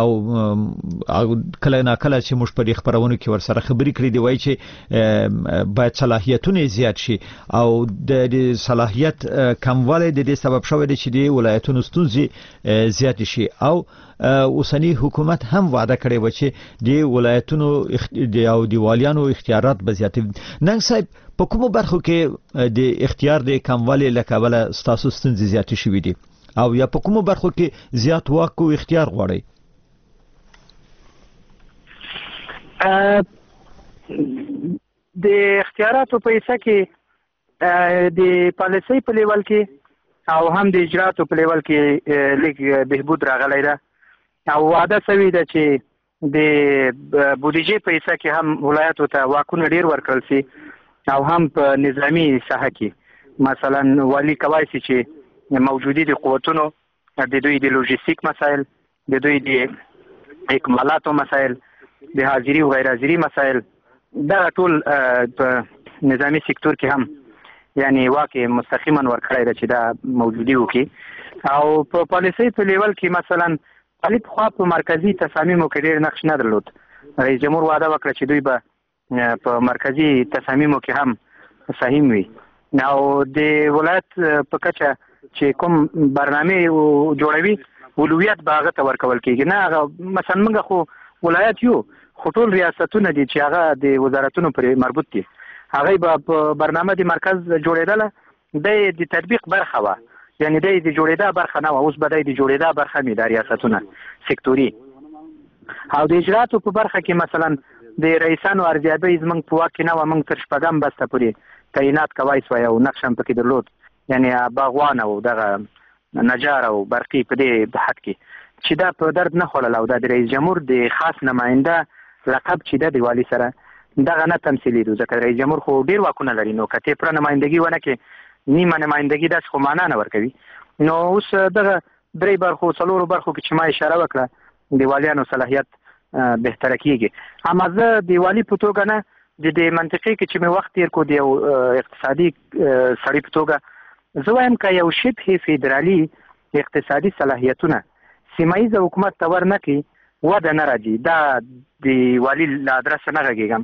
او کله نه کله چې موږ په دې خبرونو کې ورسره خبرې کړې دي وایي چې باید صلاحیتونه زیات شي او د صلاحیت کموالی د دې سبب شوی دی چې د ولایتونو ستونزې زیات شي. او اوسنی حکومت هم وعده کړې و چې د ولایتونو او د والیانو اختیارات به زیات. نن صاحب په کومو برخو کې د اختیار د کموالی له کبله ستاسو ستونزې زیاتې شوي دي او یا په کومو برخو کې زیات واک او اختیار غواړئ؟ د اختیاراتو په حصه کې د پالیسۍ په لیول کې او هم د اجراتو په لیول کې لږ بهبود راغلی ده او وعده شوې ده چې د بودیجې په حصه کې هم ولایاتو ته واکونه ډیر ورکړل شي او هم په نظامی ساحه کې مثلا والی کوای شي چې موجودی د قوتونو د دوی د لوجستیک مسایل، د دوی د اکمالاتو مسایل، د حاضری او غیر حاضری مسایل، دا ټول په نظامی سکتور کې هم یعنی واقع مستقیما ورکړی ده چې دا موجودی وکړي. او په پالیسۍ په لیول کې مثلا علي پخوا په مرکزی تصامیمو کې ډېر نقش نه درلود. رئیس جمهور وعده وکړه چې دوی به په مرکزی تصامیمو کې هم سهم وي. او د ولایت په کچه چې کوم برنامه جوړوي اولویت به هغه ته ورکول کېږي. نه هغه مثلا موږ خو ولایت یو خو ټول ریاستونه دي چې هغه د وزارتونو پرې مربوط دي، هغه به په برنامه د مرکز جوړېدله د د تطبیق برخه وه، یعنی د د جوړېدا برخه نه وه، اوس به د د جوړېدا برخه مې د ریاستونه سکتوري. او د اجراتو په برخه کې مثلا د رئیسانو ارزیابي زموږ په واک کې نه وه، موږ تر شپږم بسته پورې تعینات کوای سوی او نقش هم پکې درلود، یعنی باغوان او دغه نجار او برقي په دې حد کې چې دا په درد نه خوړل او دا د رئیس جمهور د خاص نماینده لقب چې د دیوالي سره دغه نه تمثیلي دي، ځکه رئیس جمهور خو ډیر واکونه لري، نو کته پر نمائندګي ونه کې نیمه نمائندګي داس خو معنا نه ورکوي. نو اوس دغه درې برخو څلورو برخو کې چې ما اشاره وکړه دیوالیانو صلاحیت بهتره کیږي. اما زه دیوالی په توګه نه د دې منطقي کې چې مې وخت تیر کو دی اقتصادي سړی په توګه زه وایم که یو شبه فدرالي اقتصادي صلاحیتونه سیمایي حکومت ته ورنکړي وده نه راځي. دا د والي له ادرسه نه غږیږم،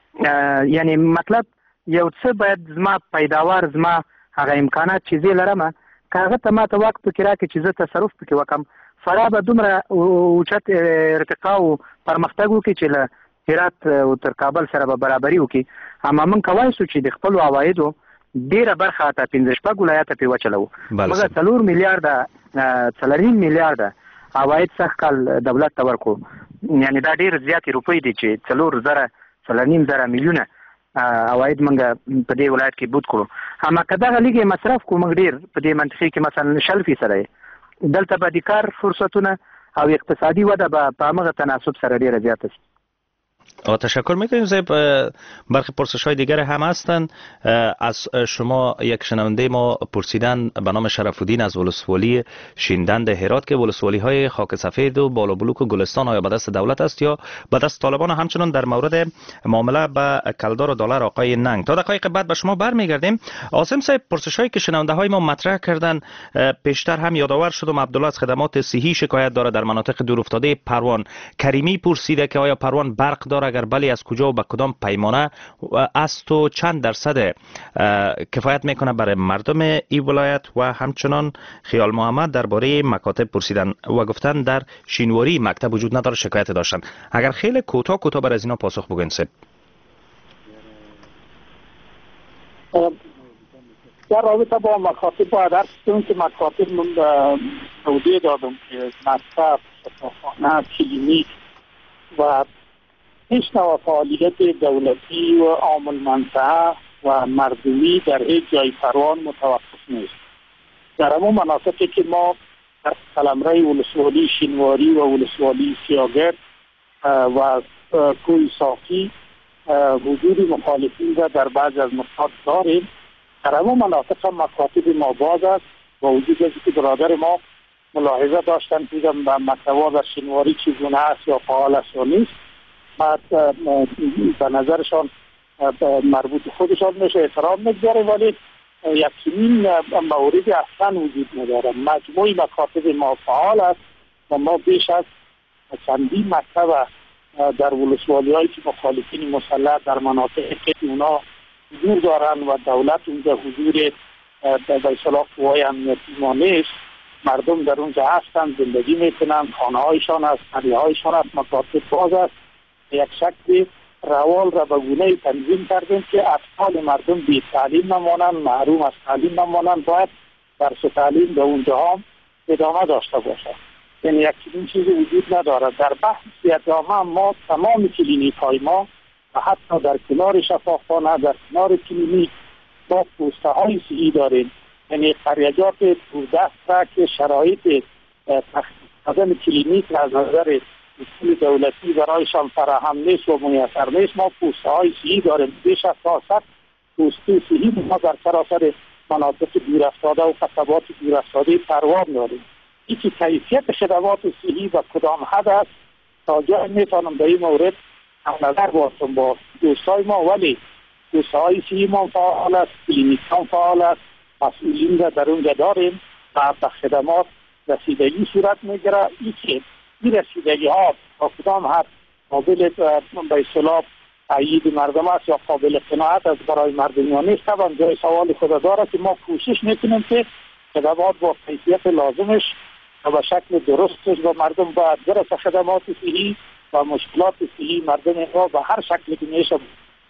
یعنی مطلب یو څه باید زما پیداوار زما هغه امکانات چې زه لرم که هغه ته ماته واک پکې راکړي چې زه تصرف پکې وکړم، فرا به دومره اوچت ارتقا او پرمختګ وکړي چې له هرات او تر کابل سره به برابري وکړي. اما موږ کولی شو چې د خپلو عوایدو ډیره برخه ته پنځه شپږ ولایته پې وچلوو. موږ څلور میلیارده څلورنیم میلیارده عواید سږ کال دولت ته ورکړو، یعنی دا ډېر زیاتې روپۍ دي چې څلور زره فلانیم زره میلیونه عواید منګه په دې ولایت کې بود کړو. اما که دغه لیګ مصرف کوو موږ ډېر په دې منطقې کې مثلا شل فیصده دلته به د کار فرصتونه او اقتصادی وده به په همغه تناسب سره ډېره زیاته شي. تشکر میکنیم. زیب برخی پرسش های دیگر هم هستند. از شما یک شنونده ما پرسیدن به نام شرف الدین از ولسوالی شیندند هرات که ولسوالی های خاک سفید و بالا بلوک و گلستان آیا به دست دولت است یا به دست طالبان؟ همچنان در مورد معامله به کلدار و دلار آقای ننگ. تا دقایق بعد به شما برمیگردیم. عاصم صاحب، پرسش هایی که شنونده های ما مطرح کردن پیشتر هم یادآور شدم. عبدالله از خدمات صحی شکایت داره در مناطق دورافتاده پروان. کریمی پرسیده که آیا پروان برق داره، اگر بلی از کجا و به کدام پیمانه است و چند درصد کفایت میکنه برای مردم این ولایت؟ و همچنان خیال محمد درباره مکاتب پرسیدن و گفتن در شینواری مکتب وجود نداره، شکایت داشتن. اگر خیلی کوتاه کوتاه بر از اینا پاسخ بگوین سب. در رابطه با مکاتب باید درست کنیم که مکاتب من توضیح دادم که مکتب، شفاخانه، کلینیک و هیچ نوع فعالیت دولتی و عام المنفعه و مردمی در هیچ جای پروان متوقف نیست. در همون مناطقی که ما در قلمرو ولسوالی شینواری و ولسوالی سیاگرد و کوی صافی وجود مخالفین را در بعض از نقاط داریم، در همون مناطق مکاتب ما باز است. با وجود از که برادر ما ملاحظه داشتن که به مکتب‌ها در شینواری چگونه است یا فعال است یا نیست، بعد به نظرشان مربوط خودشان میشه احترام میگذاره، ولی یکچنین موردی اصلا وجود نداره. مجموعی مکاتب ما فعال است و ما بیش از چندین مکتب در ولسوالی هایی که مخالفین مسلح در مناطق که اونا حضور دارن و دولت اونجا حضور به اصطلاح قوای امنیتی ما نیست، مردم در اونجا هستند، زندگی میکنند، خانه هایشان است، محله هایشان است، مکاتب باز است. یک شکل روال را به گونه‌ای تنظیم کردیم که اطفال مردم بی تعلیم نمانند، محروم از تعلیم نمانند، باید درس و تعلیم به اونجا هم ادامه داشته باشد. یعنی یک چنین چیزی وجود ندارد. در بحث ادامه ما تمام کلینیک های ما و حتی در کنار شفاخانه، در کنار کلینیک ما پوسته های صحی داریم. یعنی قریجات دوردست را که شرایط تخصیص کلینیک را از نظر اصول دولتی برایشان فراهم نیست و میسر نیست، ما پوسته های صحی داریم. بیش از صد پوسته صحی ما در سراسر مناطق دورافتاده و قصبات دورافتاده پروان داریم. این که کیفیت خدمات صحی و کدام حد است تا جای میتونم به این مورد هم نظر باشم با دوستای ما، ولی پوسته های صحی ما فعال است، کلینیک هم فعال است، مسئولین را در اونجا داریم و به خدمات رسیدگی صورت میگیره. این که این رسیدگی ها با کدام حد قابل به اصطلاح تأیید مردم است یا قابل قناعت از برای مردم نیست، طبعا جای سوال خود داره که ما کوشش میکنیم که خدمات با کیفیت لازمش و به شکل درستش و مردم باید برسه خدمات صحی و مشکلات صحی مردم ما به هر شکلی که میشه.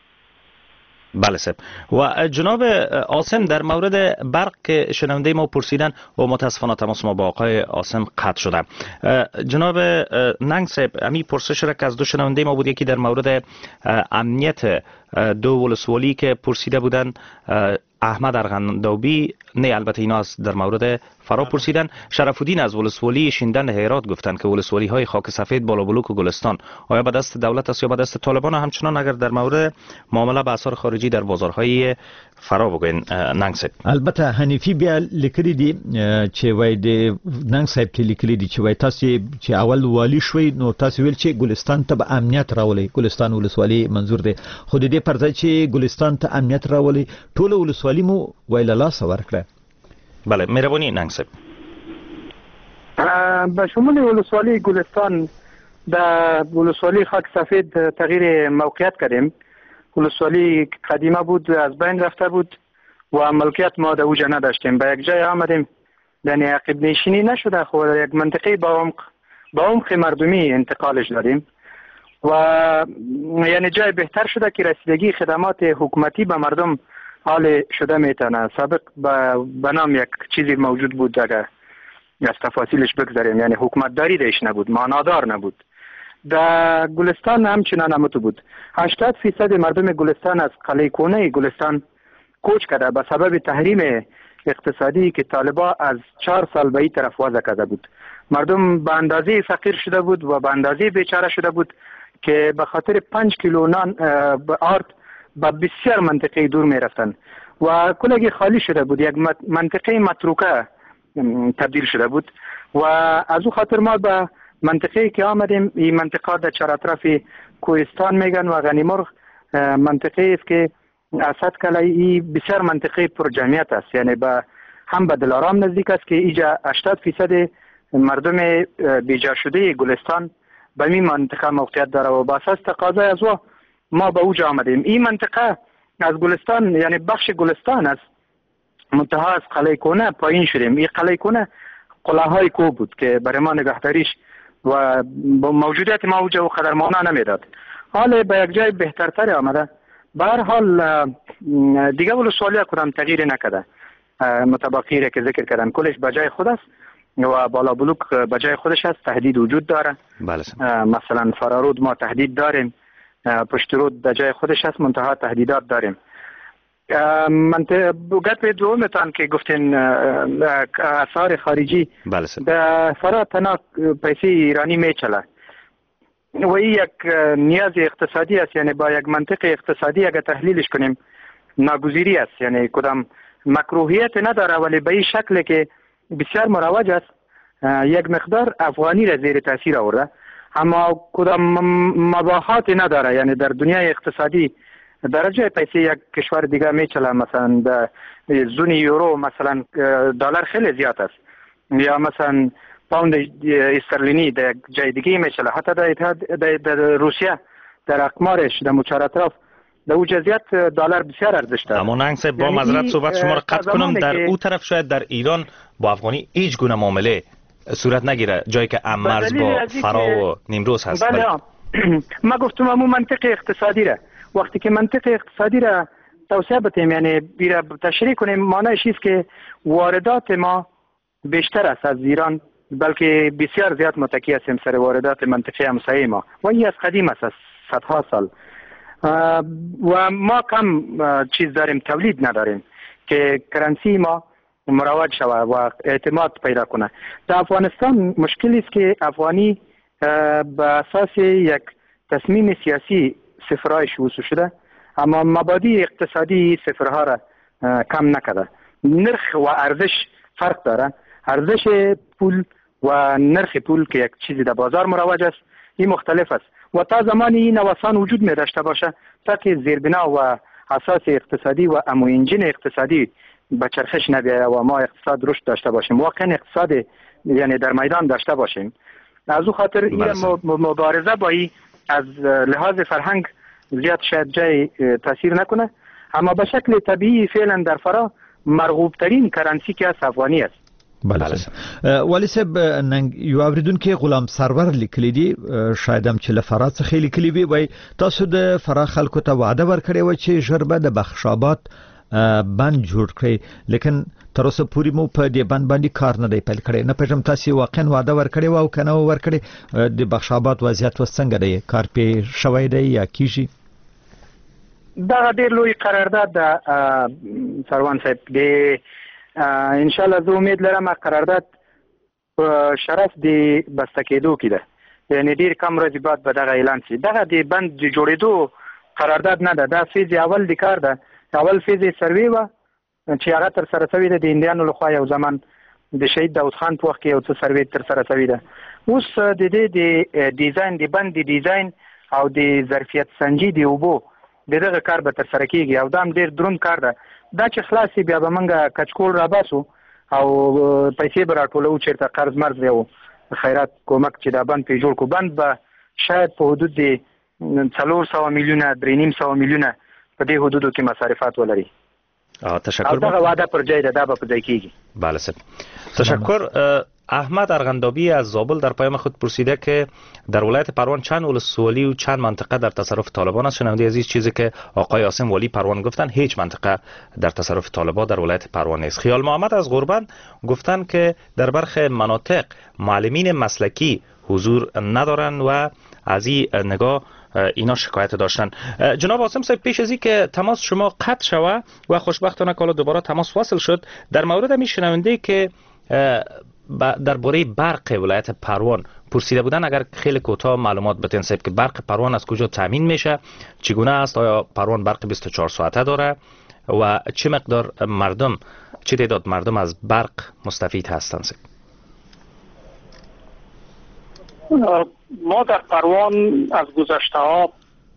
بله سب. و جناب عاصم در مورد برق که شنونده ما پرسیدن و متاسفانه تماس ما با آقای عاصم قطع شده. جناب ننگ صاحب، امی پرسش را که از دو شنونده ما بود، یکی در مورد امنیت دو ولسوالی که پرسیده بودن، احمد ارغنداوی، نه البته اینا از در مورد فرا پرسیدن. شرف الدین از ولسوالی شیندن هرات گفتن که ولسوالی های خاک سفید، بالا بلوک و گلستان آیا به دست دولت است یا به دست طالبان؟ همچنان اگر در مورد معامله به اثار خارجی در بازارهای فرا بگوین ننگ صاحب. البته حنیفی بیا لیکلی دی چې وای د ننگ صاحب ته لیکلی دی چې وای تاسو چې اول والی شوي نو تاسو ویل چې ګلستان ته به امنیت راولي، ګلستان ولسوالی منظور دی، خو د دې پر ځای چې ګلستان ته امنیت راولي ټول ولسوالی مو ویل لاس ورکړه. بله مهربانی ننگ صاحب. به شمول ولسوالی گلستان در ولسوالی خاک سفید تغییر موقعیت کردیم. ولسوالی قدیمه بود، از بین رفته بود و ملکیت ما در اوجه نداشتیم. به یک جای آمدیم، یعنی عقب نشینی نشده، خود در یک منطقه با عمق با عمق مردمی انتقالش دادیم و یعنی جای بهتر شده که رسیدگی خدمات حکومتی به مردم حال شده میتونه. سابق به نام یک چیزی موجود بود، اگر از تفاصیلش بگذاریم، یعنی حکومت داری دیش نبود، معنادار نبود. در گلستان همچنان همونطور بود. هشتاد فیصد مردم گلستان از قلعه کونه گلستان کوچ کرده به سبب تحریم اقتصادی که طالبا از چهار سال به این طرف وضع کرده بود. مردم به اندازه فقیر شده بود و به اندازه بیچاره شده بود که به خاطر پنج کیلو نان آرد به بسیار منطقه دور می رفتن و کلگی خالی شده بود. یک منطقه متروکه تبدیل شده بود و از او خاطر ما به منطقه که آمدیم، این منطقه در چهار اطراف کوهستان میگن و غنیمرغ منطقه است که اسد کلایی بسیار منطقه پر جمعیت است، یعنی به هم به دلارام نزدیک است که اینجا هشتاد فیصد مردم بیجا شده گلستان به این منطقه موقعیت داره و با اساس تقاضای از او ما به اوج آمدیم. این منطقه از گلستان یعنی بخش گلستان است، منتها از قلعه کونه پایین شدیم. این قلعه کونه قلعه‌های کوه بود که برای ما نگهداریش و با موجودیت ما اوجا و قدر معنا نمیداد. حال به یک جای بهترتر آمده. به هر حال دیگه ولسوالی کدام تغییر نکرده، متبقی که ذکر کردن کلش به جای خود است و بالا بلوک به جای خودش است. تهدید وجود داره. بله. مثلا فرارود ما تهدید داریم، پشت رود به جای خودش است، منتها تهدیدات داریم. منطقه بوگت به دومتان که گفتین اسعار خارجی در فرا تنها پیسه ایرانی میچله و این یک نیاز اقتصادی است، یعنی با یک منطق اقتصادی اگر تحلیلش کنیم ناگزیری است، یعنی کدام مکروهیت نداره ولی به این شکل که بسیار مروج است، یک مقدار افغانی را زیر تاثیر آورده اما کدام مباحات نداره، یعنی در دنیای اقتصادی درجه پیسه یک کشور دیگه میچله، مثلا در زون یورو مثلا دلار خیلی زیاد است یا مثلا پوند استرلینی در جای دیگه میچله، حتی در اتحاد در روسیه در اقمارش در مچار اطراف در او جزیات دلار بسیار ارزش داره. اما ننگ صاحب با معذرت صحبت شما را قطع کنم، در او طرف شاید در ایران با افغانی هیچ گونه معامله صورت نگیره، جایی که امرز با فرا و نیمروز هست. بله ما گفتم امو منطق اقتصادی را وقتی که منطق اقتصادی را توسعه بدیم، یعنی بیره تشریح کنیم، معنیش است که واردات ما بیشتر است از ایران، بلکه بسیار زیاد متکی هستیم سر واردات منطقه همسایه ما و این از قدیم است، از صدها سال و ما کم چیز داریم، تولید نداریم که کرنسی ما مروج شود و اعتماد پیدا کنه. در افغانستان مشکلی است که افغانی به اساس یک تصمیم سیاسی صفرهایش وصول شده اما مبادی اقتصادی صفرها را کم نکرده. نرخ و ارزش فرق داره، ارزش پول و نرخ پول که یک چیزی در بازار مروج است این مختلف است و تا زمانی این نوسان وجود می داشته باشه تا که زیربنا و اساس اقتصادی و امو انجین اقتصادی به چرخش نبیاید و ما اقتصاد رشد داشته باشیم، واقعا اقتصاد یعنی در میدان داشته باشیم. از او خاطر این مبارزه با این از لحاظ فرهنگ زیاد شاید جای تاثیر نکنه اما به شکل طبیعی فعلا در فرا مرغوب ترین کرنسی که از افغانی است. بله ولی صاحب نن یو اوریدونکو غلام سرور لیکلی دی شاید هم چې له فرا څخه لیکلی وي وای تاسو د فرا خلکو ته وعده ورکړی و چې ژر به د بخشابات بند جوړ کړئ، لیکن تر اوسه پورې مو په دې بند باندې کار نه دی پیل کړی. نه پېژنم تاسو واقعا وعده ورکړی و او کنه ورکړی د بخشابات وضعیت وسنګ دی، کار پې شوی دی یا کیږي؟ دا ډېر لوی قرارداد ده سروان صاحب دی. ان شاء الله زه امید لرم قرارداد په شرف دی بسته کېدو کې ده، یعنی ډېر کم ورځې بعد به دغه اعلان شي. دغه د بند د جوړېدو قرارداد نه ده، دا فیز اول د کار ده. اول فیز سروې وه چې هغه تر سره شوې ده د هندیانو لخوا یو زمان د شهید داود خان په وخت کې یو څه سروې تر سره شوې ده. اوس د دې د ډیزاین د بند د ډیزاین او د ظرفیت سنجي د اوبو د دغه کار به تر سره کېږي او دا هم ډېر دروند کار ده. دا چې خلاص شي بیا به موږ کچکول راباسو او پیسې به راټولوو چېرته قرض مرز یو خیرات کومک چې دا بند پرې جوړ کړو. بند به شاید په حدود د څلور سوه میلیونه درې نیم سوه میلیونه په دې حدودو کې مصارفات ولري. تشکر. او دغه وعده پر ځای ده، دا به په ځای کېږي. بله صاحب تشکر. احمد ارغندابی از زابل در پیام خود پرسیده که در ولایت پروان چند ولسوالی و چند منطقه در تصرف طالبان است. شنونده عزیز چیزی که آقای عاصم والی پروان گفتن هیچ منطقه در تصرف طالبان در ولایت پروان نیست. خیال محمد از غربن گفتن که در برخی مناطق معلمین مسلکی حضور ندارند و از این نگاه اینا شکایت داشتن. جناب عاصم صاحب، پیش از این که تماس شما قطع شوه و خوشبختانه که دوباره تماس واصل شد، در مورد می شنونده که درباره برق ولایت پروان پرسیده بودن، اگر خیلی کوتاه معلومات بدین صاحب که برق پروان از کجا تامین میشه، چگونه است، آیا پروان برق بیست و چهار ساعته داره و چه مقدار مردم، چه تعداد مردم از برق مستفید هستند؟ ما در پروان از گذشته ها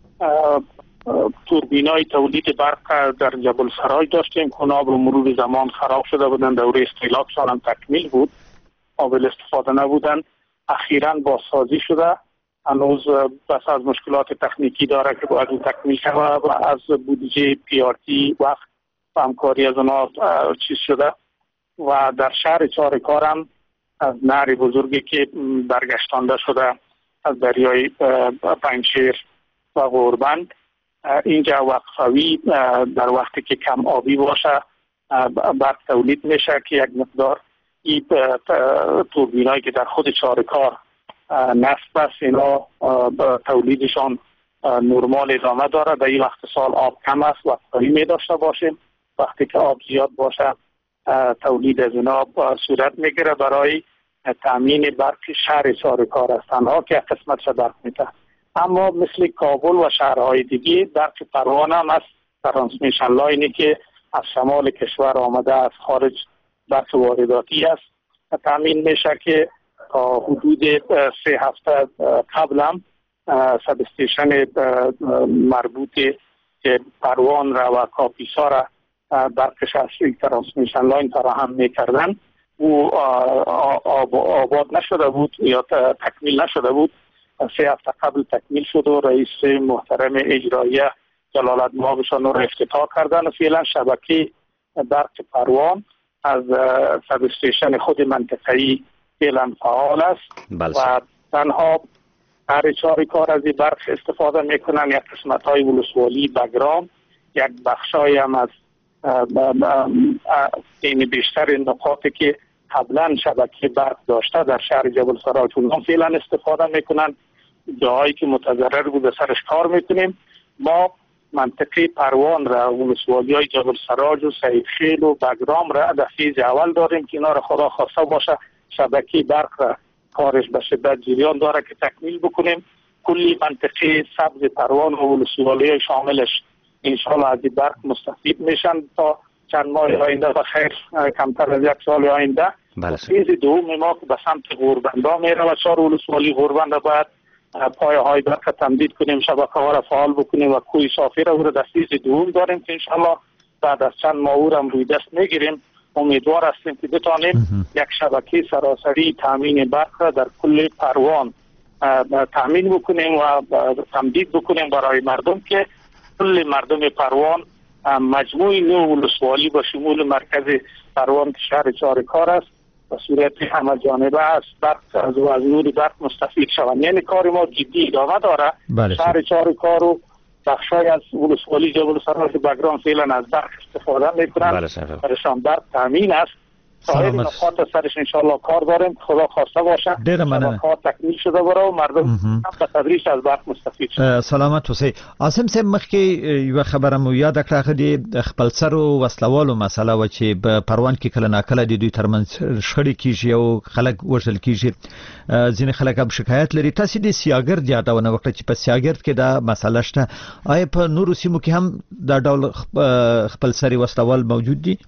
توربینای تولید برق در جبل سرای داشتیم که اونا به مرور زمان خراب شده بودن، دوره استهلاکشان هم تکمیل بود، قابل استفاده نبودن. اخیراً بازسازی شده، هنوز بس از مشکلات تکنیکی داره که باید تکمیل شده و از بودجه پی آر تی وقت و همکاری از اونا چیز شده. و در شهر چارکار هم از نهر بزرگی که برگشتانده شده از دریای پنجشیر و غوربند، اینجا وقفوی در وقتی که کم آبی باشه برق تولید میشه که یک مقدار این توربینایی که در خود چارکار نصب است اینا تولیدشان نرمال ادامه داره. در این وقت سال آب کم است وقفوی می داشته باشیم، وقتی که آب زیاد باشه تولید از اینا صورت میگیره برای تامین برق شهر چارکار است تنها که قسمتش برق میده. اما مثل کابل و شهرهای دیگه برق پروان هم از ترانسمیشن لاینی که از شمال کشور آمده از خارج برق وارداتی است تامین میشه که تا حدود سه هفته قبل هم سب استیشن مربوط که پروان را و کاپیسا را برقش از ترانسمیشن لاین فراهم میکردن او آباد نشده بود یا تکمیل نشده بود. سه هفته قبل تکمیل شد و رئیس محترم اجراییه جلالت مآبشان رو افتتاح کردن و فعلا شبکه برق پروان از سب استیشن خود منطقه‌ای فعلا فعال است بلسه. و تنها هر چارکار از این برق استفاده میکنن. یک قسمت های ولسوالی بگرام، یک بخشای هم از این بیشتر نقاطی که قبلا شبکه برق داشته در شهر جبل سراج اونها فعلا استفاده میکنن. جاهایی که متضرر بوده سرش کار میکنیم. ما منطقه پروان را ولسوالی های جبل سراج و سید خیل و بگرام را در فیز اول داریم که اینا را خدا خواسته باشه شبکه برق را کارش به شدت جریان داره که تکمیل بکنیم. کلی منطقه سبز پروان و ولسوالی های شاملش انشاءالله از این برق مستفید میشن تا چند ماه آینده و خیر کمتر از یک سال آینده. فیز دوم ما که به سمت غوربندا میره و چهار ولسوالی غوربند باید پایه های برق تمدید کنیم، شبکه ها را فعال بکنیم و کوی صافی را در فیز دوم داریم که انشاءالله بعد از چند ماه او را روی دست میگیریم. امیدوار هستیم که بتانیم یک شبکه سراسری تامین برق را در کل پروان تامین بکنیم و تمدید بکنیم برای مردم که کل مردم پروان مجموعی نو ولسوالی با شمول مرکز پروان که شهر چارکار است و صورت همه جانبه است برق از و از نور برق مستفید شوند. یعنی کار ما جدی ادامه داره. بله شهر چارکار و بخشای از ولسوالی جبل سراج بگرام فعلا از برق استفاده میکنن. برشان برق تامین است. سایر نقاط سرش انشاءالله کار داریم. خدا خواسته باشه ډیره مننه کار تکمیل شده بره و مردم هم به تدریج از برق مستفید شي. سلامت اوسئ. عاصم صاحب مخکې یو خبره مو یاد کړه د خپل سر او وسلوالو مسله و چې په پروان کې کله ناکله د دوی ترمنځ شخړې کیږي او خلک وژل کیږي. ځینې خلک هم شکایت لري. تاسو د سیاګرد یادونه وکړه چې په سیاګرد کې دا مسله شته. آیا په نورو سیمو کې هم دا ډول خپل سر وسلوال موجود دي؟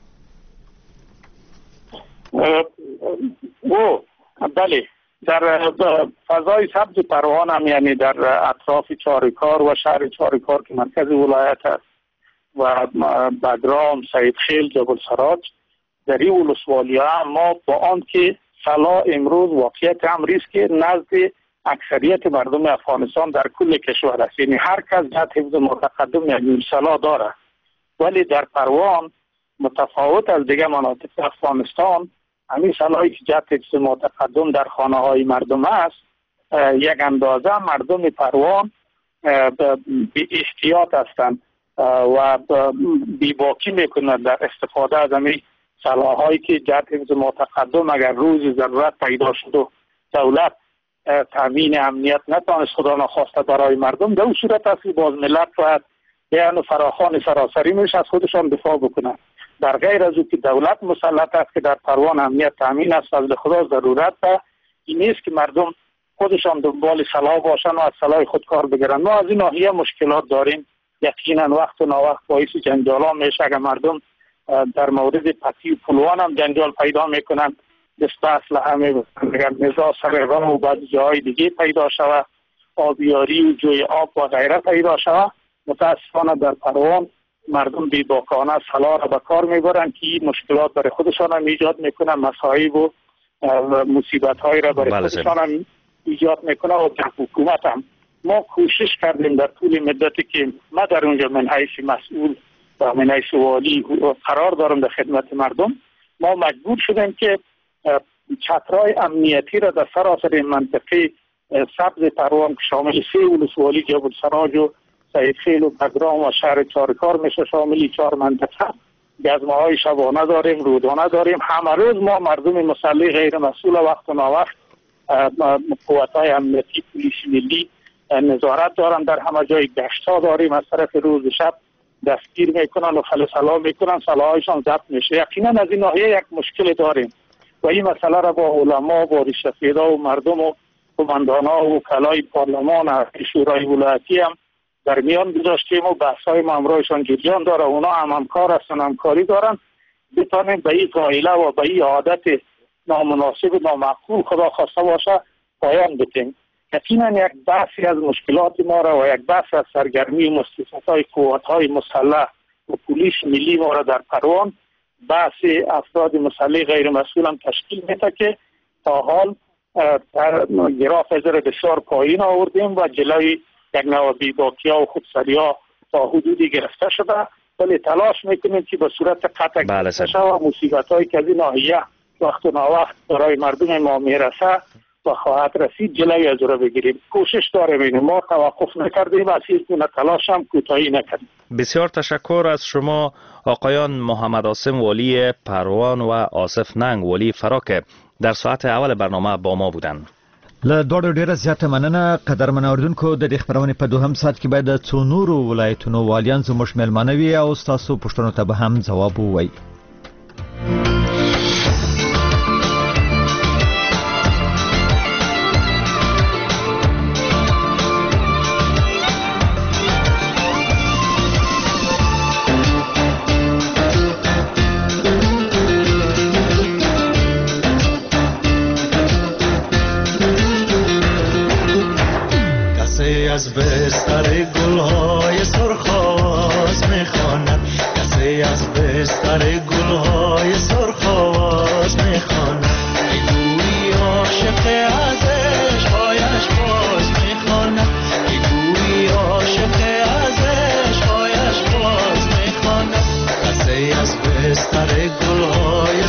او بله در فضای سبز پروان هم یعنی در اطراف چارکار و شهر چارکار که مرکز ولایت است و بگرام، سید خیل، جبل سراج در این ولسوالی ها ما با آن که سلا امروز واقعیت امری است که نزد اکثریت مردم افغانستان در کل کشور است. یعنی هر کس جهت حفظ متقدم یعنی سلا داره، ولی در پروان متفاوت از دیگه مناطق افغانستان همین سلاحی که جهت حفظ متقدم در خانه های مردم است یک اندازه مردم پروان بی احتیاط هستند و بی باکی میکنند در استفاده از همین سلاحایی که جهت حفظ متقدم اگر روز ضرورت پیدا شد و دولت تامین امنیت نتوانست خدا نخواسته برای مردم، در اون صورت است که باز ملت باید بیان فراخوان سراسری میش از خودشان دفاع بکنند. در غیر از او که دولت مسلط است که در پروان امنیت تامین است، فضل خدا ضرورت است این نیست که مردم خودشان دنبال سلاح باشن و از سلاح خود کار بگیرن. ما از این ناحیه مشکلات داریم. یقینا وقت و ناوقت باعث جنجال میشه. اگر مردم در مورد پتی و پلوان هم جنجال پیدا میکنن، دست اصل همه اگر نزاع سر راه و بعد جای دیگه پیدا شود، آبیاری و جوی آب و غیره پیدا شود، متاسفانه در پروان مردم بیباکانه سلاح را به کار میبرن که این مشکلات برای خودشان هم ایجاد میکنن، مصائب و مصیبت های را برای خودشان هم ایجاد میکنه. و در حکومت هم ما کوشش کردیم در طول مدتی که ما در اونجا من حیث مسئول و من حیث والی قرار دارم در خدمت مردم، ما مجبور شدیم که چترهای امنیتی را در سراسر منطقه سبز پروان که شامل سه ولسوالی جبل سراج و سیدخیل و بگرام و شهر چارکار میشه، شاملی چهار منطقه گزمه های شبانه داریم، رودانه داریم. همه روز ما مردم مسلح غیر مسئول وقت و ناوقت قوت های امنیتی پلیس ملی نظارت دارن، در همه جای گشت ها داریم، از طرف روز شب دستگیر میکنن و خلسلا میکنن، سلاحایشان ضبط میشه. یقینا از این ناحیه یک مشکل داریم و این مسئله را با علما و ریشسفیدا و مردم و قماندانا و وکلای پارلمان و شورای ولایتی هم در میان گذاشتیم و بحث های ما همراهشان جریان داره. اونا هم همکار هستن، همکاری دارن، بتانیم به این قائله و به این عادت نامناسب و نامعقول خدا خواسته باشه پایان بدیم. یقینا یک بحثی از مشکلات ما را و یک بحث از سرگرمی مؤسسات قوات های مسلح و پلیس ملی ما را در پروان بحث افراد مسلح غیر مسئول هم تشکیل میده که تا حال در گراف از بسیار پایین آوردیم و جلوی یک نوع بیباکی ها و خودسری ها تا حدودی گرفته شده، ولی تلاش میکنیم که به صورت قطع گرفته شده و مصیبت هایی که از این ناحیه وقت و ناوقت برای مردم ما میرسه و خواهد رسید جلوی از را بگیریم. کوشش داریم، این ما توقف نکردیم، از هیچ گونه تلاش هم کوتاهی نکردیم. بسیار تشکر از شما آقایان محمد عاصم والی پروان و آصف ننگ والی فرا که در ساعت اول برنامه با ما بودند. له دوړو ډیره زیاته مننه قدرمن اوریدونکو. د دې خبرونې په دوهم ساعت کې باید د څو نورو ولایتونو والیان زموږ میلمانه وي او ستاسو پوښتنو ته به هم ځواب ووایي. از بستر گلهای سرخاز میخواند، کسی از بستر گلهای سرخاز میخواند. ای گویی عاشق از عشقهایش باز میخواند، ای گویی عاشق از عشقهایش باز میخواند. کسی از بستر گلهای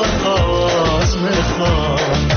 سرخاز میخواند.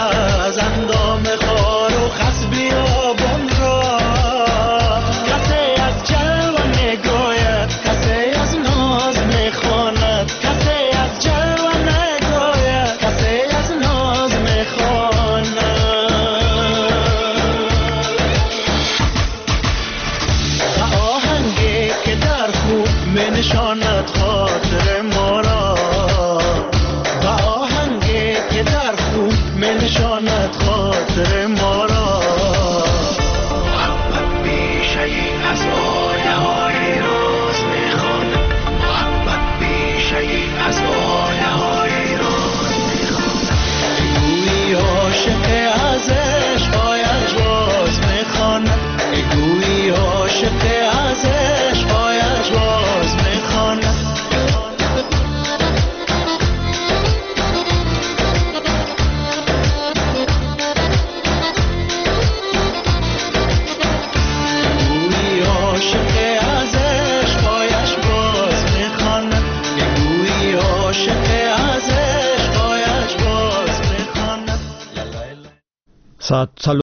از اندام خار و خس بیابان را کسی خاطر ما را. محبت بیشه ای از آیه های راز میخواند، محبت بیشه ای از آیه های راز میخواند. گویی عاشق از عشقایش باز میخواند، گویی عاشق از عشقایش باز میخواند. ساعت